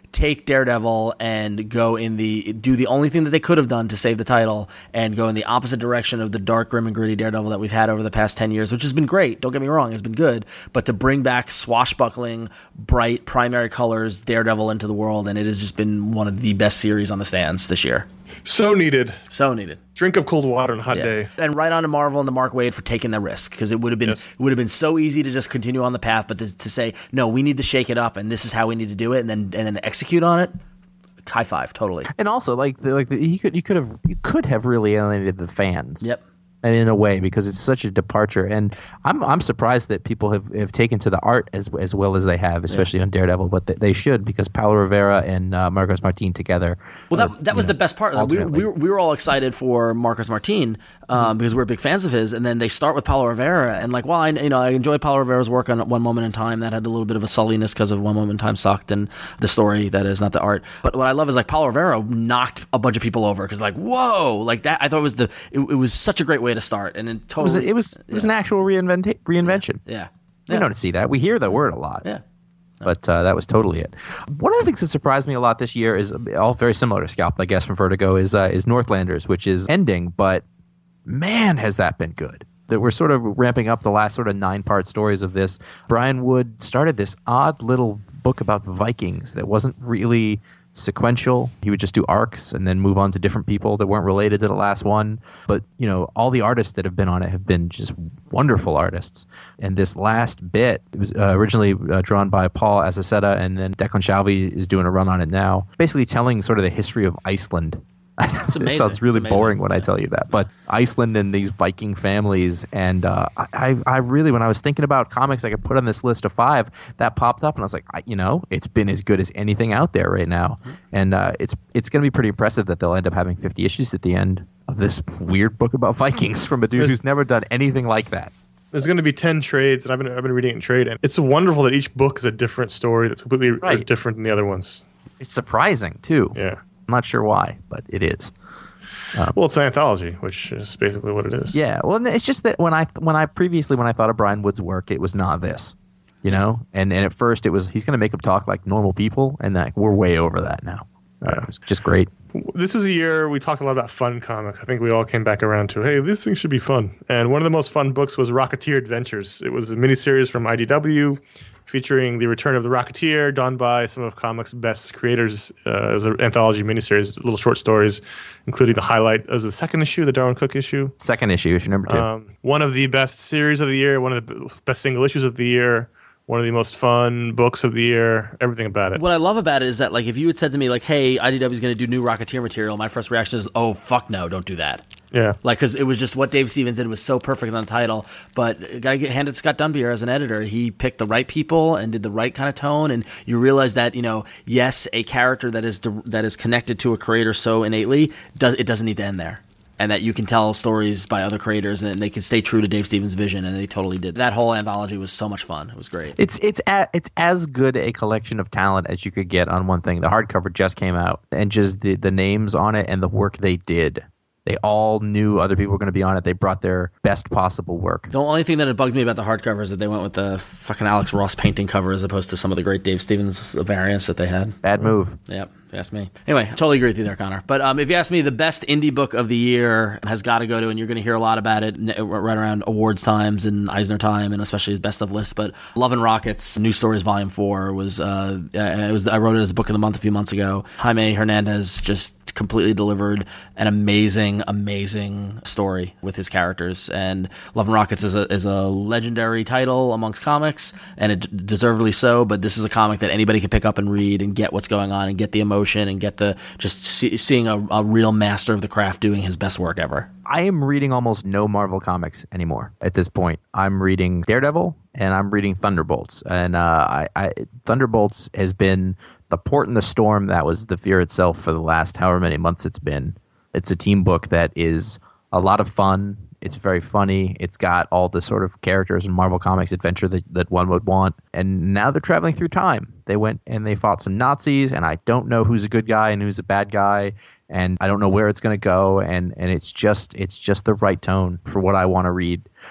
Speaker 4: take Daredevil and do the only thing that they could have done to save the title and go in the opposite direction of the dark, grim, and gritty Daredevil that we've had over the past 10 years, which has been great. Don't get me wrong, it's been good. But to bring back swashbuckling, bright, primary colors Daredevil into the world, and it has just been one of the best series on the stands this year.
Speaker 1: So needed.
Speaker 4: So needed.
Speaker 1: Drink of cold water on a hot day.
Speaker 4: And right on to Marvel and the Mark Waid for taking the risk, because it would have been so easy to just continue on the path, but to say no, we need to shake it up, and this is how we need to do it, and then execute on it. High five, totally.
Speaker 2: And also, you could have really alienated the fans.
Speaker 4: Yep.
Speaker 2: And in a way, because it's such a departure, and I'm surprised that people have taken to the art as well as they have, especially on Daredevil. But they should, because Paulo Rivera and Marcos Martin together.
Speaker 4: Well, that was the best part. We were all excited for Marcos Martin because we're big fans of his, and then they start with Paulo Rivera, and I enjoy Paulo Rivera's work on One Moment in Time. That had a little bit of a sulliness because of One Moment in Time sucked, and the story, that is, not the art. But what I love is Paulo Rivera knocked a bunch of people over because whoa, that I thought it was such a great way to start, and then totally
Speaker 2: it was an actual reinvention.
Speaker 4: Yeah.
Speaker 2: We don't see that. We hear the word a lot.
Speaker 4: Yeah.
Speaker 2: But that was totally it. One of the things that surprised me a lot this year is all very similar to Scalped, I guess, from Vertigo, is Northlanders, which is ending, but man, has that been good. That we're sort of ramping up the last sort of 9-part stories of this. Brian Wood started this odd little book about Vikings that wasn't really sequential. He would just do arcs and then move on to different people that weren't related to the last one. But, all the artists that have been on it have been just wonderful artists. And this last bit, it was originally drawn by Paul Azaceta, and then Declan Shalvey is doing a run on it now, basically telling sort of the history of Iceland.
Speaker 4: It's amazing.
Speaker 2: It sounds really boring when I tell you that, but Iceland and these Viking families, and I really, when I was thinking about comics I could put on this list of 5, that popped up, and I was like, it's been as good as anything out there right now, and it's going to be pretty impressive that they'll end up having 50 issues at the end of this weird book about Vikings from a dude who's never done anything like that.
Speaker 1: There's going to be 10 trades, and I've been reading it in trade, and it's wonderful that each book is a different story that's completely different than the other ones.
Speaker 2: It's surprising too.
Speaker 1: Yeah.
Speaker 2: I'm not sure why, but it is.
Speaker 1: Well, it's an anthology, which is basically what it is.
Speaker 2: Yeah, well, it's just that when I thought of Brian Wood's work, it was not this, and at first it was, he's going to make them talk like normal people, and we're way over that now. It's just great.
Speaker 1: This was a year we talked a lot about fun comics. I think we all came back around to, hey, this thing should be fun. And one of the most fun books was Rocketeer Adventures. It was a miniseries from IDW featuring the return of the Rocketeer, done by some of comics' best creators. It was an anthology miniseries, little short stories, including the highlight of the second issue, the Darwin Cook issue.
Speaker 2: Second issue number 2.
Speaker 1: One of the best series of the year, one of the best single issues of the year, one of the most fun books of the year, everything about it.
Speaker 4: What I love about it is that, if you had said to me, hey, IDW is going to do new Rocketeer material, my first reaction is, oh, fuck no, don't do that.
Speaker 1: Yeah.
Speaker 4: Because it was just what Dave Stevens did was so perfect on the title. But got to get handed Scott Dunbier as an editor. He picked the right people and did the right kind of tone. And you realize that, yes, a character that is connected to a creator so innately, it doesn't need to end there. And that you can tell stories by other creators and they can stay true to Dave Stevens' vision, and they totally did. That whole anthology was so much fun. It was great.
Speaker 2: It's as good a collection of talent as you could get on one thing. The hardcover just came out, and just the names on it and the work they did. They all knew other people were going to be on it. They brought their best possible work.
Speaker 4: The only thing that bugged me about the hardcover is that they went with the fucking Alex Ross painting cover as opposed to some of the great Dave Stevens variants that they had.
Speaker 2: Bad move.
Speaker 4: Yep, if you ask me. Anyway, I totally agree with you there, Connor. But if you ask me, the best indie book of the year has got to go to, and you're going to hear a lot about it right around awards times and Eisner time, and especially his best of list. But Love and Rockets, New Stories Volume 4 was. I wrote it as a book of the month a few months ago. Jaime Hernandez just completely delivered an amazing story with his characters, and Love and Rockets is a legendary title amongst comics, and it deservedly so. But this is a comic that anybody can pick up and read and get what's going on and get the emotion and get the seeing a real master of the craft doing his best work ever.
Speaker 2: I am reading almost no Marvel comics anymore at this point. I'm reading Daredevil and I'm reading Thunderbolts, and Thunderbolts has been the port in the storm that was the Fear itself for the last however many months it's been. It's a team book that is a lot of fun. It's very funny. It's got all the sort of characters in Marvel Comics adventure that one would want. And now they're traveling through time. They went and they fought some Nazis, and I don't know who's a good guy and who's a bad guy, and I don't know where it's going to go. And it's just the right tone for what I want to read.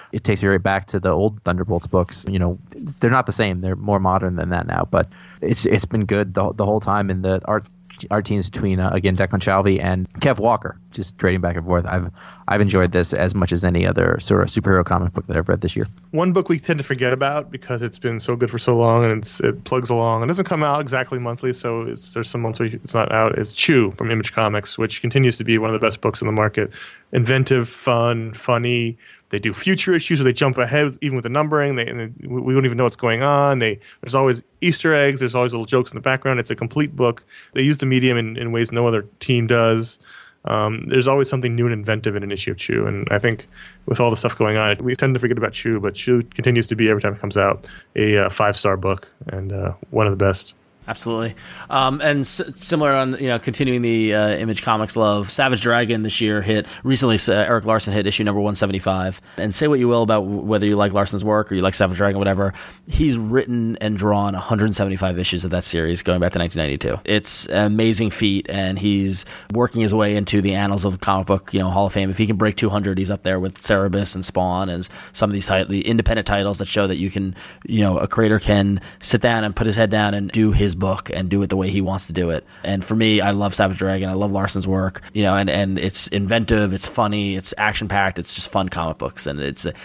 Speaker 2: it takes me right back to the old Thunderbolts books. You know, they're not the same. They're more modern than that now, but it's been good the whole time. And the art teams between again Declan Shalvey and Kev Walker, just trading back and forth. I've enjoyed this as much as any other sort of superhero comic book that I've read this year.
Speaker 1: One book we tend to forget about because it's been so good for so long and it plugs along. It doesn't come out exactly monthly, so there's some months where it's not out. It's Chew from Image Comics, which continues to be one of the best books in the market. Inventive, fun, funny. They do future issues, so they jump ahead even with the numbering. We don't even know what's going on. There's always Easter eggs. There's always little jokes in the background. It's a complete book. They use the medium in ways no other team does. There's always something new and inventive in an issue of Chew, and I think with all the stuff going on, we tend to forget about Chew, but Chew continues to be, every time it comes out, a 5-star book and one of the best.
Speaker 4: Absolutely. And similar on, continuing the Image Comics love, Savage Dragon this year recently Eric Larson hit issue number 175. And say what you will about whether you like Larson's work or you like Savage Dragon, whatever, he's written and drawn 175 issues of that series going back to 1992. It's an amazing feat, and he's working his way into the annals of comic book, Hall of Fame. If he can break 200, he's up there with Cerebus and Spawn and some of these the independent titles that show that you can, a creator can sit down and put his head down and do his book and do it the way he wants to do it. And for me, I love Savage Dragon. I love Larson's work, and it's inventive, it's funny, it's action packed, it's just fun comic books. And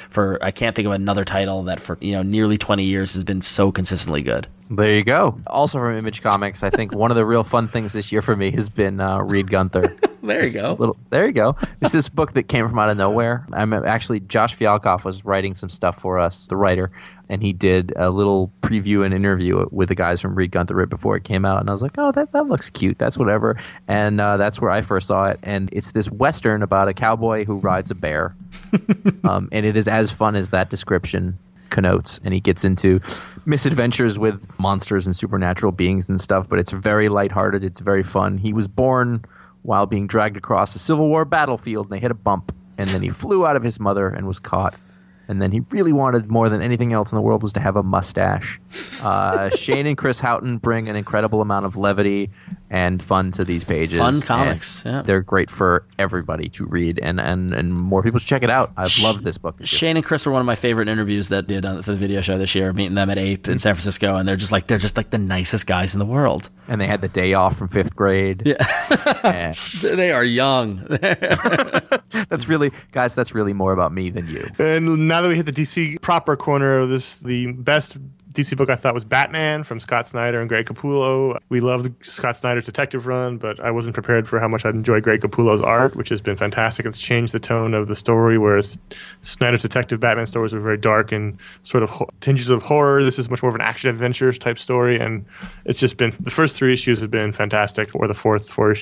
Speaker 4: I can't think of another title that for, nearly 20 years has been so consistently good.
Speaker 2: There you go. Also from Image Comics, I think one of the real fun things this year for me has been Reed Gunther.
Speaker 4: There you go.
Speaker 2: There you go. It's this book that came from out of nowhere. Josh Fialkoff was writing some stuff for us, the writer, and he did a little preview and interview with the guys from Reed Gunther right before it came out. And I was like, oh, that looks cute. That's whatever. And that's where I first saw it. And it's this Western about a cowboy who rides a bear. And it is as fun as that description connotes, and he gets into misadventures with monsters and supernatural beings and stuff, but it's very lighthearted. It's very fun. He was born while being dragged across a Civil War battlefield, and they hit a bump, and then he flew out of his mother and was caught. And then he really wanted more than anything else in the world was to have a mustache. Shane and Chris Houghton bring an incredible amount of levity and fun to these pages.
Speaker 4: Fun comics. Yeah.
Speaker 2: They're great for everybody to read, and more people should check it out. I've loved this book.
Speaker 4: Shane and Chris were one of my favorite interviews that did for the video show this year, meeting them at Ape in San Francisco, and they're just like the nicest guys in the world.
Speaker 2: And they had the day off from 5th grade.
Speaker 4: Yeah. They are young.
Speaker 2: That's really more about me than you.
Speaker 1: And now that we hit the DC proper corner of this, the best DC book I thought was Batman from Scott Snyder and Greg Capullo. We loved Scott Snyder's detective run, but I wasn't prepared for how much I'd enjoy Greg Capullo's art, which has been fantastic. It's changed the tone of the story, whereas Snyder's detective Batman stories were very dark and sort of tinges of horror. This is much more of an action-adventure type story, and it's just been, the first 3 issues have been fantastic, or the 4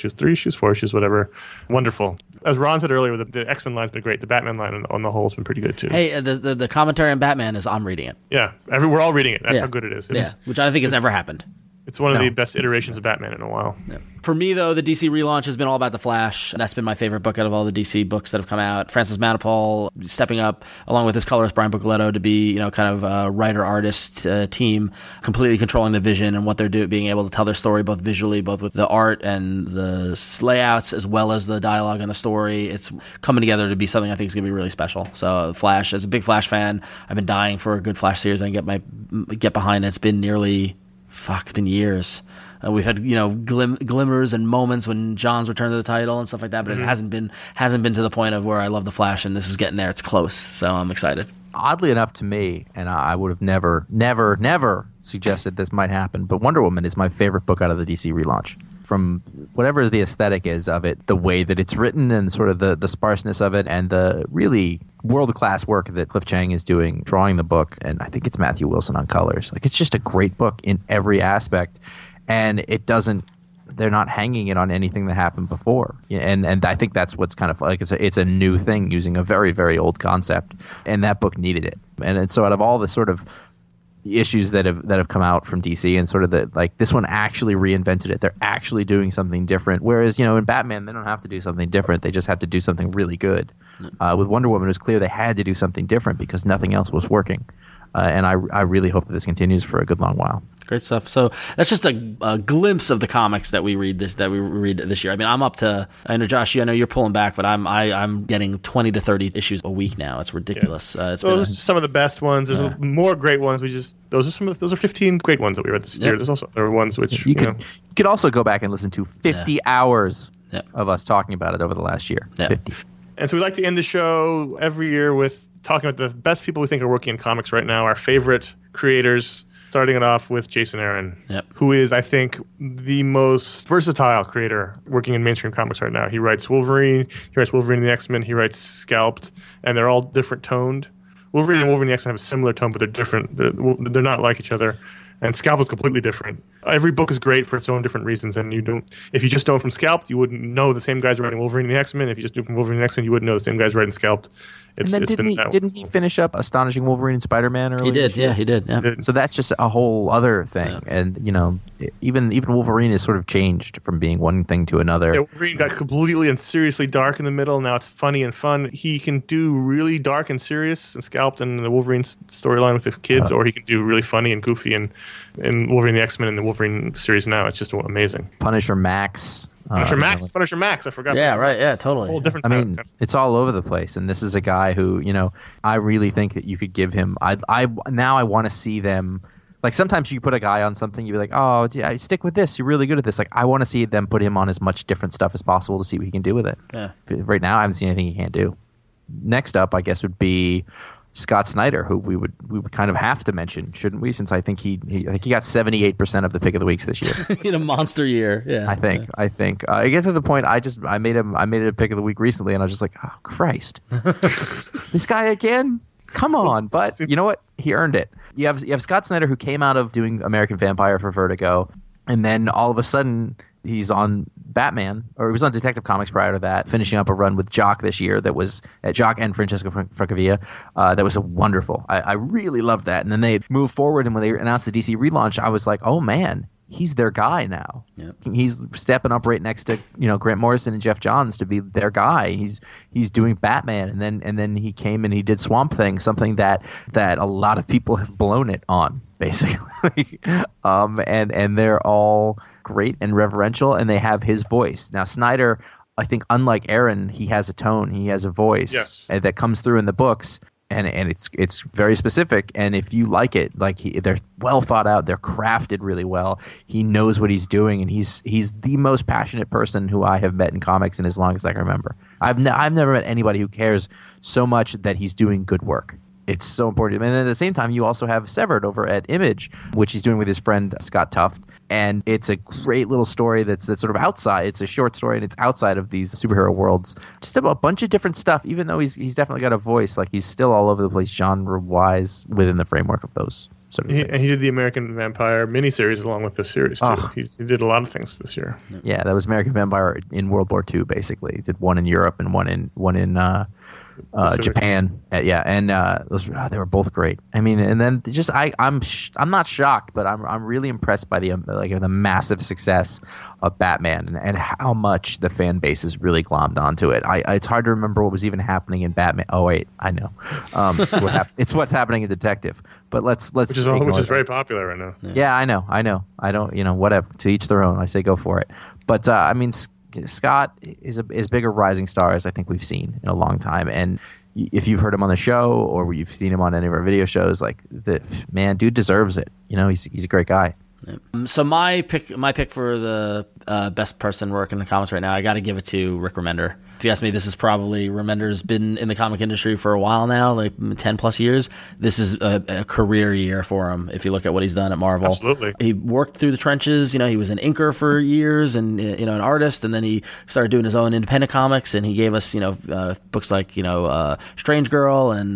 Speaker 1: issues, whatever. Wonderful. As Ron said earlier, the X-Men line's been great. The Batman line on the whole has been pretty good, too.
Speaker 4: Hey, the commentary on Batman is, I'm reading it.
Speaker 1: Yeah, we're all reading it. That's how good it is.
Speaker 4: Which I don't think has ever happened.
Speaker 1: It's one of the best iterations of Batman in a while.
Speaker 4: Yeah. For me, though, the DC relaunch has been all about The Flash. That's been my favorite book out of all the DC books that have come out. Francis Manapul stepping up, along with his colorist Brian Buccoletto, to be kind of a writer-artist team, completely controlling the vision and what they're doing, being able to tell their story both visually, both with the art and the layouts, as well as the dialogue and the story. It's coming together to be something I think is going to be really special. So The Flash, as a big Flash fan, I've been dying for a good Flash series I can get behind. It's been it's been years. We've had glimmers and moments when John's returned to the title and stuff like that, but it hasn't been to the point of where I love the Flash, and this is getting there. It's close, so I'm excited.
Speaker 2: Oddly enough to me, and I would have never suggested this might happen, but Wonder Woman is my favorite book out of the DC relaunch. From whatever the aesthetic is of it, the way that it's written and sort of the sparseness of it, and the really world-class work that Cliff Chiang is doing drawing the book, and I think it's Matthew Wilson on colors. Like, it's just a great book in every aspect, and they're not hanging it on anything that happened before. And I think that's what's kind of like, it's a new thing using a very, very old concept, and that book needed it. And so out of all the sort of issues that have come out from DC, and sort of this one actually reinvented it. They're actually doing something different. Whereas, in Batman, they don't have to do something different. They just have to do something really good. With Wonder Woman, it was clear they had to do something different because nothing else was working. And I really hope that this continues for a good long while.
Speaker 4: Great stuff. So that's just a glimpse of the comics that we read this year. I mean, I'm up to. I know, Josh, I know you're pulling back, but I'm getting 20 to 30 issues a week now. It's ridiculous.
Speaker 1: Those are some of the best ones. There's more great ones. Those are 15 great ones that we read this year. There are ones which
Speaker 2: you could also go back and listen to 50 hours
Speaker 4: Yep.
Speaker 2: of us talking about it over the last year.
Speaker 4: Yep.
Speaker 2: 50.
Speaker 1: And so we like to end the show every year with talking about the best people we think are working in comics right now, our favorite creators, starting it off with Jason Aaron, who is, I think, the most versatile creator working in mainstream comics right now. He writes Wolverine, and the X-Men, he writes Scalped, and they're all different toned. Wolverine and Wolverine and the X-Men have a similar tone, but they're different. They're not like each other. And Scalped is completely different. Every book is great for its own different reasons, and if you just know from Scalped, you wouldn't know the same guys writing Wolverine and the X-Men. If you just knew from Wolverine and the X-Men, you wouldn't know the same guys writing Scalped.
Speaker 2: And then didn't he finish up Astonishing Wolverine and Spider-Man?
Speaker 4: He did. Yeah.
Speaker 2: So that's just a whole other thing. Yeah. And, even Wolverine has sort of changed from being one thing to another.
Speaker 1: Yeah, Wolverine got completely and seriously dark in the middle. Now it's funny and fun. He can do really dark and serious and Scalped in the Wolverine storyline with the kids, or he can do really funny and goofy and Wolverine, the X-Men, and the Wolverine series now. It's just amazing.
Speaker 2: Punisher Max.
Speaker 1: Punisher Max. I forgot.
Speaker 4: Yeah, right. Yeah, totally.
Speaker 1: Whole different.
Speaker 2: I mean, it's all over the place, and this is a guy who, I really think that you could give him. I want to see them. Like sometimes you put a guy on something, you'd be like, oh, yeah, stick with this. You're really good at this. Like I want to see them put him on as much different stuff as possible to see what he can do with it.
Speaker 4: Yeah.
Speaker 2: Right now, I haven't seen anything he can't do. Next up, I guess, would be Scott Snyder, who we would kind of have to mention, shouldn't we? Since I think he got 78% of the pick of the weeks this year.
Speaker 4: In a monster year, yeah.
Speaker 2: I think. I get to the point. I made it a pick of the week recently, and I was just like, oh Christ, this guy again. Come on, but you know what? He earned it. You have Scott Snyder, who came out of doing American Vampire for Vertigo, and then all of a sudden he's on Batman, or he was on Detective Comics prior to that, finishing up a run with Jock this year that was Jock and Francesco Francavilla. That was wonderful. I really loved that. And then they moved forward, and when they announced the DC relaunch, I was like, oh man, he's their guy now.
Speaker 4: Yep.
Speaker 2: He's stepping up right next to Grant Morrison and Jeff Johns to be their guy. He's doing Batman, and then he came and he did Swamp Thing, something that a lot of people have blown it on, basically. And they're all great and reverential, and they have his voice. Now Snyder, I think, unlike Aaron, he has a tone, he has a voice that comes through in the books. And it's very specific, and if you like it, they're well thought out, they're crafted really well. He knows what he's doing, and he's the most passionate person who I have met in comics in as long as I can remember. I've never met anybody who cares so much that he's doing good work. It's so important. And then at the same time, you also have Severed over at Image, which he's doing with his friend Scott Tuft. And it's a great little story that's sort of outside. It's a short story, and it's outside of these superhero worlds. Just about a bunch of different stuff, even though he's definitely got a voice. Like, he's still all over the place genre-wise within the framework of those sort of things.
Speaker 1: And he did the American Vampire miniseries along with this series, too. Oh. He did a lot of things this year.
Speaker 2: Yeah, that was American Vampire in World War II, basically. He did one in Europe and one in Japan, and they were both great. I mean, and then just I'm not shocked, but I'm really impressed by the massive success of Batman and how much the fan base has really glommed onto it. It's hard to remember what was even happening in Batman. Oh wait, I know. It's what's happening in Detective. But let's
Speaker 1: which is very popular right now.
Speaker 2: Yeah, I know. I don't. Whatever. To each their own. I say go for it. But I mean, Scott is as big a rising star as I think we've seen in a long time. And if you've heard him on the show or you've seen him on any of our video shows, dude deserves it. He's a great guy.
Speaker 4: So my pick for the best person working in the comics right now, I got to give it to Rick Remender. If you ask me, this is probably Remender's been in the comic industry for a while now, like 10 plus years. This is a career year for him. If you look at what he's done at Marvel,
Speaker 1: absolutely,
Speaker 4: he worked through the trenches. He was an inker for years and an artist, and then he started doing his own independent comics. And he gave us books like Strange Girl and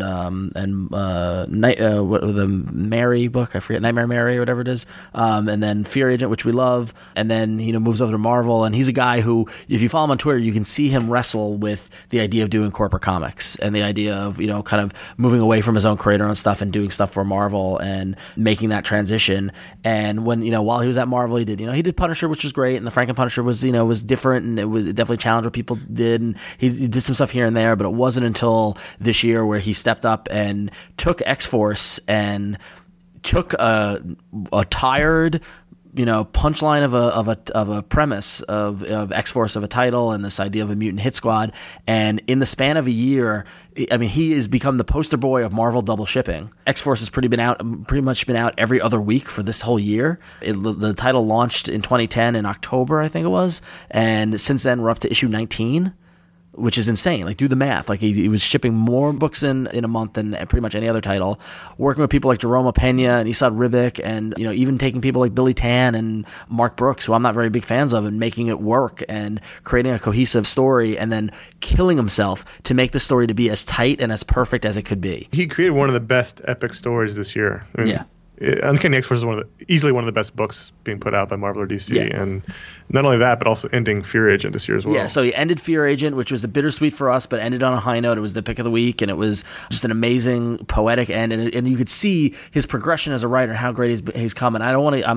Speaker 4: the Mary book, I forget, Nightmare Mary or whatever it is, and then Fear Agent, which we love. And then moves over to Marvel, and he's a guy who, if you follow him on Twitter, you can see him wrestle with the idea of doing corporate comics and the idea of kind of moving away from his own creator and stuff and doing stuff for Marvel and making that transition. And when while he was at Marvel, he did Punisher, which was great, and the Franken Punisher was was different, and it definitely challenged what people did, and he did some stuff here and there. But it wasn't until this year where he stepped up and took X-Force and took a tired, punchline of a premise of X-Force, of a title, and this idea of a mutant hit squad, and in the span of a year, I mean, he has become the poster boy of Marvel double shipping. X-Force has pretty much been out every other week for this whole year. The title launched in 2010 in October, I think it was, and since then we're up to issue 19. Which is insane. Like, do the math. Like, he was shipping more books in a month than pretty much any other title. Working with people like Jerome Pena and Esad Ribic, and even taking people like Billy Tan and Mark Brooks, who I'm not very big fans of, and making it work and creating a cohesive story, and then killing himself to make the story to be as tight and as perfect as it could be.
Speaker 1: He created one of the best epic stories this year. I mean,
Speaker 4: yeah.
Speaker 1: Uncanny X-Force is easily one of the best books being put out by Marvel or DC,
Speaker 4: Yeah.
Speaker 1: and not only that, but also ending Fear Agent this year as well.
Speaker 4: Yeah, so he ended Fear Agent, which was a bittersweet for us, but ended on a high note. It was the pick of the week, and it was just an amazing poetic end, and you could see his progression as a writer, how great he's come. And I don't want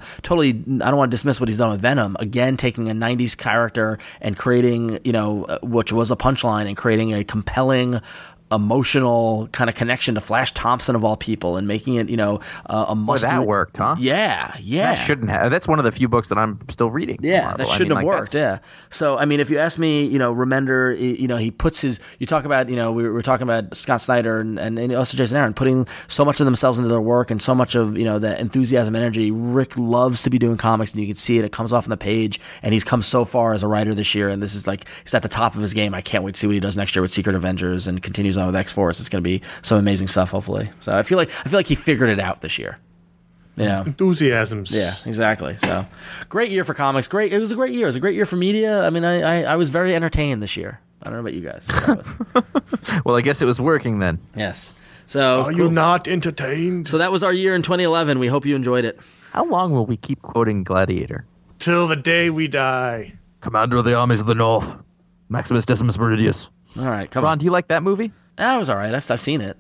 Speaker 4: to dismiss what he's done with Venom. Again, taking a '90s character and creating, which was a punchline, and creating a compelling, emotional kind of connection to Flash Thompson of all people, and making it, a must.
Speaker 2: That worked, huh?
Speaker 4: Yeah.
Speaker 2: That shouldn't have. That's one of the few books that I'm still reading.
Speaker 4: Yeah,
Speaker 2: Marvel.
Speaker 4: that shouldn't have worked. Yeah. So, I mean, if you ask me, Remender, he puts his. You talk about, we were talking about Scott Snyder and also Jason Aaron putting so much of themselves into their work and so much of the enthusiasm and energy. Rick loves to be doing comics, and you can see it. It comes off on the page, and he's come so far as a writer this year. And this is like, he's at the top of his game. I can't wait to see what he does next year with Secret Avengers, and continues on with X-Force. It's going to be some amazing stuff, hopefully. So I feel like he figured it out this year.
Speaker 1: Enthusiasms.
Speaker 4: Yeah, exactly. So, great year for comics. It was a great year. It was a great year for media. I mean, I was very entertained this year. I don't know about you guys.
Speaker 2: Well, I guess it was working then.
Speaker 4: Yes. So,
Speaker 1: Are you not entertained?
Speaker 4: So that was our year in 2011. We hope you enjoyed it.
Speaker 2: How long will we keep quoting Gladiator?
Speaker 1: Till the day we die.
Speaker 2: Commander of the armies of the North, Maximus Decimus Meridius.
Speaker 4: All right, come
Speaker 2: Ron,
Speaker 4: on.
Speaker 2: do you like that movie?
Speaker 4: That was all right. I've seen it.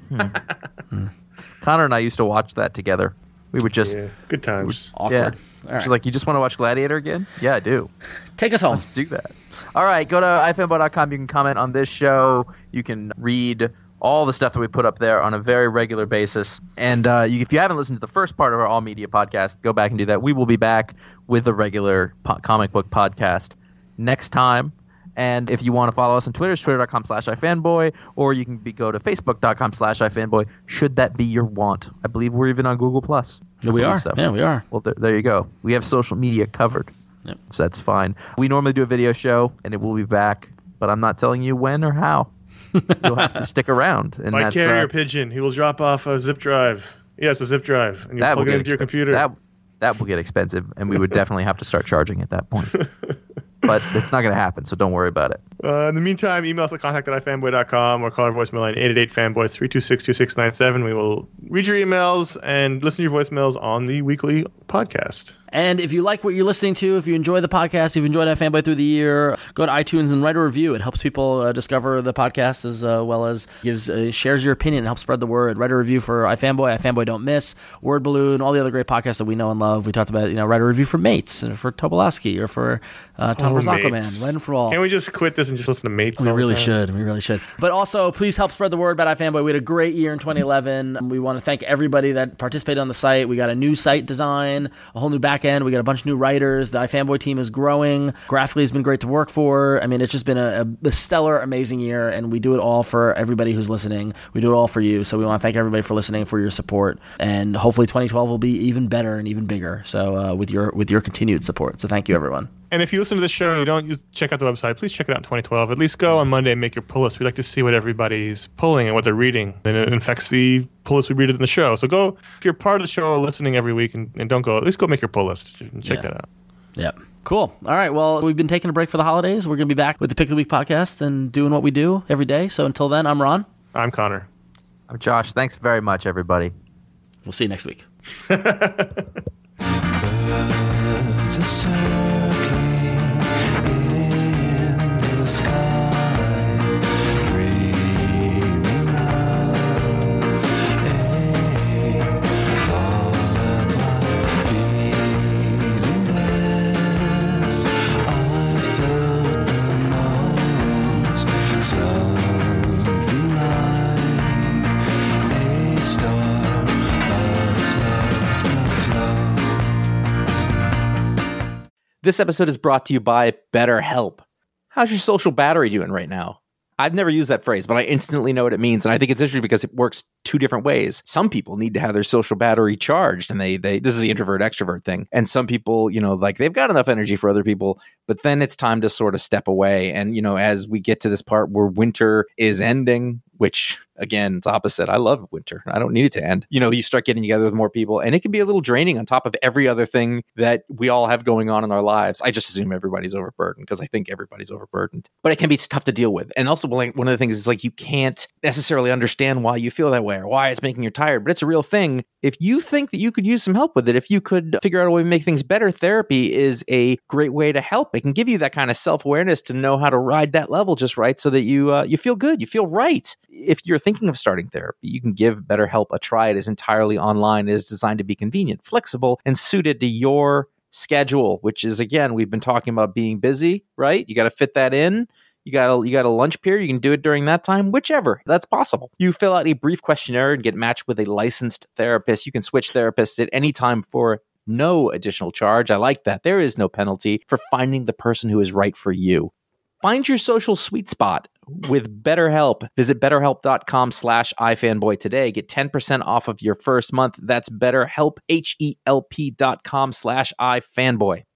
Speaker 2: Connor and I used to watch that together. We would just...
Speaker 1: Yeah, good times.
Speaker 4: Awkward. All right.
Speaker 2: She's like, you just want to watch Gladiator again? Yeah, I do.
Speaker 4: Take us home.
Speaker 2: Let's do that. All right, go to ifanboy.com. You can comment on this show. You can read all the stuff that we put up there on a very regular basis. And if you haven't listened to the first part of our All Media podcast, go back and do that. We will be back with the regular comic book podcast next time. And if you want to follow us on Twitter, it's twitter.com/ifanboy, or you can go to facebook.com/ifanboy, should that be your want. I believe we're even on Google+.
Speaker 4: Yeah, we are.
Speaker 2: So.
Speaker 4: Yeah, we are.
Speaker 2: Well, there you go. We have social media covered.
Speaker 4: Yep.
Speaker 2: So that's fine. We normally do a video show, and it will be back, but I'm not telling you when or how. You'll have to stick around. And
Speaker 1: By
Speaker 2: that's,
Speaker 1: carrier pigeon, he will drop off a zip drive. Yes, a zip drive. And you plug it into your computer.
Speaker 2: That will get expensive, and we would definitely have to start charging at that point. But it's not going to happen, so don't worry about it.
Speaker 1: In the meantime, email us at contact@ifanboy.com or call our voicemail line 888-FANBOYS 326-2697. We will read your emails and listen to your voicemails on the weekly podcast.
Speaker 4: And if you like what you're listening to, if you enjoy the podcast, if you've enjoyed iFanboy through the year, go to iTunes and write a review. It helps people discover the podcast, as well as shares your opinion and helps spread the word. Write a review for iFanboy, iFanboy Don't Miss, Word Balloon, all the other great podcasts that we know and love. We talked about, write a review for Mates, or for Tobolowsky, or for Tom vs. Aquaman, Ren for All.
Speaker 1: Can we just quit this and just listen to Mates?
Speaker 4: We
Speaker 1: all the
Speaker 4: really
Speaker 1: time?
Speaker 4: should. We really should. But also, please help spread the word about iFanboy. We had a great year in 2011. We want to thank everybody that participated on the site. We got a new site design, a whole new back end. We got a bunch of new writers. The iFanboy team is growing. Graphically, has been great to work for. I mean, it's just been a stellar, amazing year, and we do it all for everybody who's listening. We do it all for you. So we want to thank everybody for listening, for your support, and hopefully 2012 will be even better and even bigger. So with your continued support. So thank you, everyone.
Speaker 1: And if you listen to the show and you don't check out the website, please check it out in 2012. At least go on Monday and make your pull list. We like to see what everybody's pulling and what they're reading. And it affects the pull list we read it in the show. So go, if you're part of the show listening every week and don't go, at least go make your pull list and check that out.
Speaker 4: Yep. Cool. All right. Well, we've been taking a break for the holidays. We're going to be back with the Pick of the Week podcast and doing what we do every day. So until then, I'm Ron.
Speaker 1: I'm Connor.
Speaker 2: I'm Josh. Thanks very much, everybody.
Speaker 4: We'll see you next week.
Speaker 3: Birds are circling in the sky, dreaming of a lullaby, feeling blessed. I felt the most, something like a star of
Speaker 5: This episode is brought to you by BetterHelp. How's your social battery doing right now? I've never used that phrase, but I instantly know what it means. And I think it's interesting because it works two different ways. Some people need to have their social battery charged, and they this is the introvert extrovert thing. And some people, like they've got enough energy for other people, but then it's time to sort of step away. And, as we get to this part where winter is ending, which again, it's opposite. I love winter. I don't need it to end. You start getting together with more people, and it can be a little draining on top of every other thing that we all have going on in our lives. I just assume everybody's overburdened because I think everybody's overburdened, but it can be tough to deal with. And also, one of the things is like you can't necessarily understand why you feel that way or why it's making you tired, but it's a real thing. If you think that you could use some help with it, if you could figure out a way to make things better, therapy is a great way to help. It can give you that kind of self-awareness to know how to ride that level just right so that you feel good, you feel right. If you're thinking of starting therapy, you can give BetterHelp a try. It is entirely online. It is designed to be convenient, flexible, and suited to your schedule, which is, again, we've been talking about being busy, right? You got to fit that in. You got a lunch period. You can do it during that time, whichever. That's possible. You fill out a brief questionnaire and get matched with a licensed therapist. You can switch therapists at any time for no additional charge. I like that. There is no penalty for finding the person who is right for you. Find your social sweet spot with BetterHelp. Visit BetterHelp.com/iFanboy today. Get 10% off of your first month. That's BetterHelp, HELP.com/iFanboy.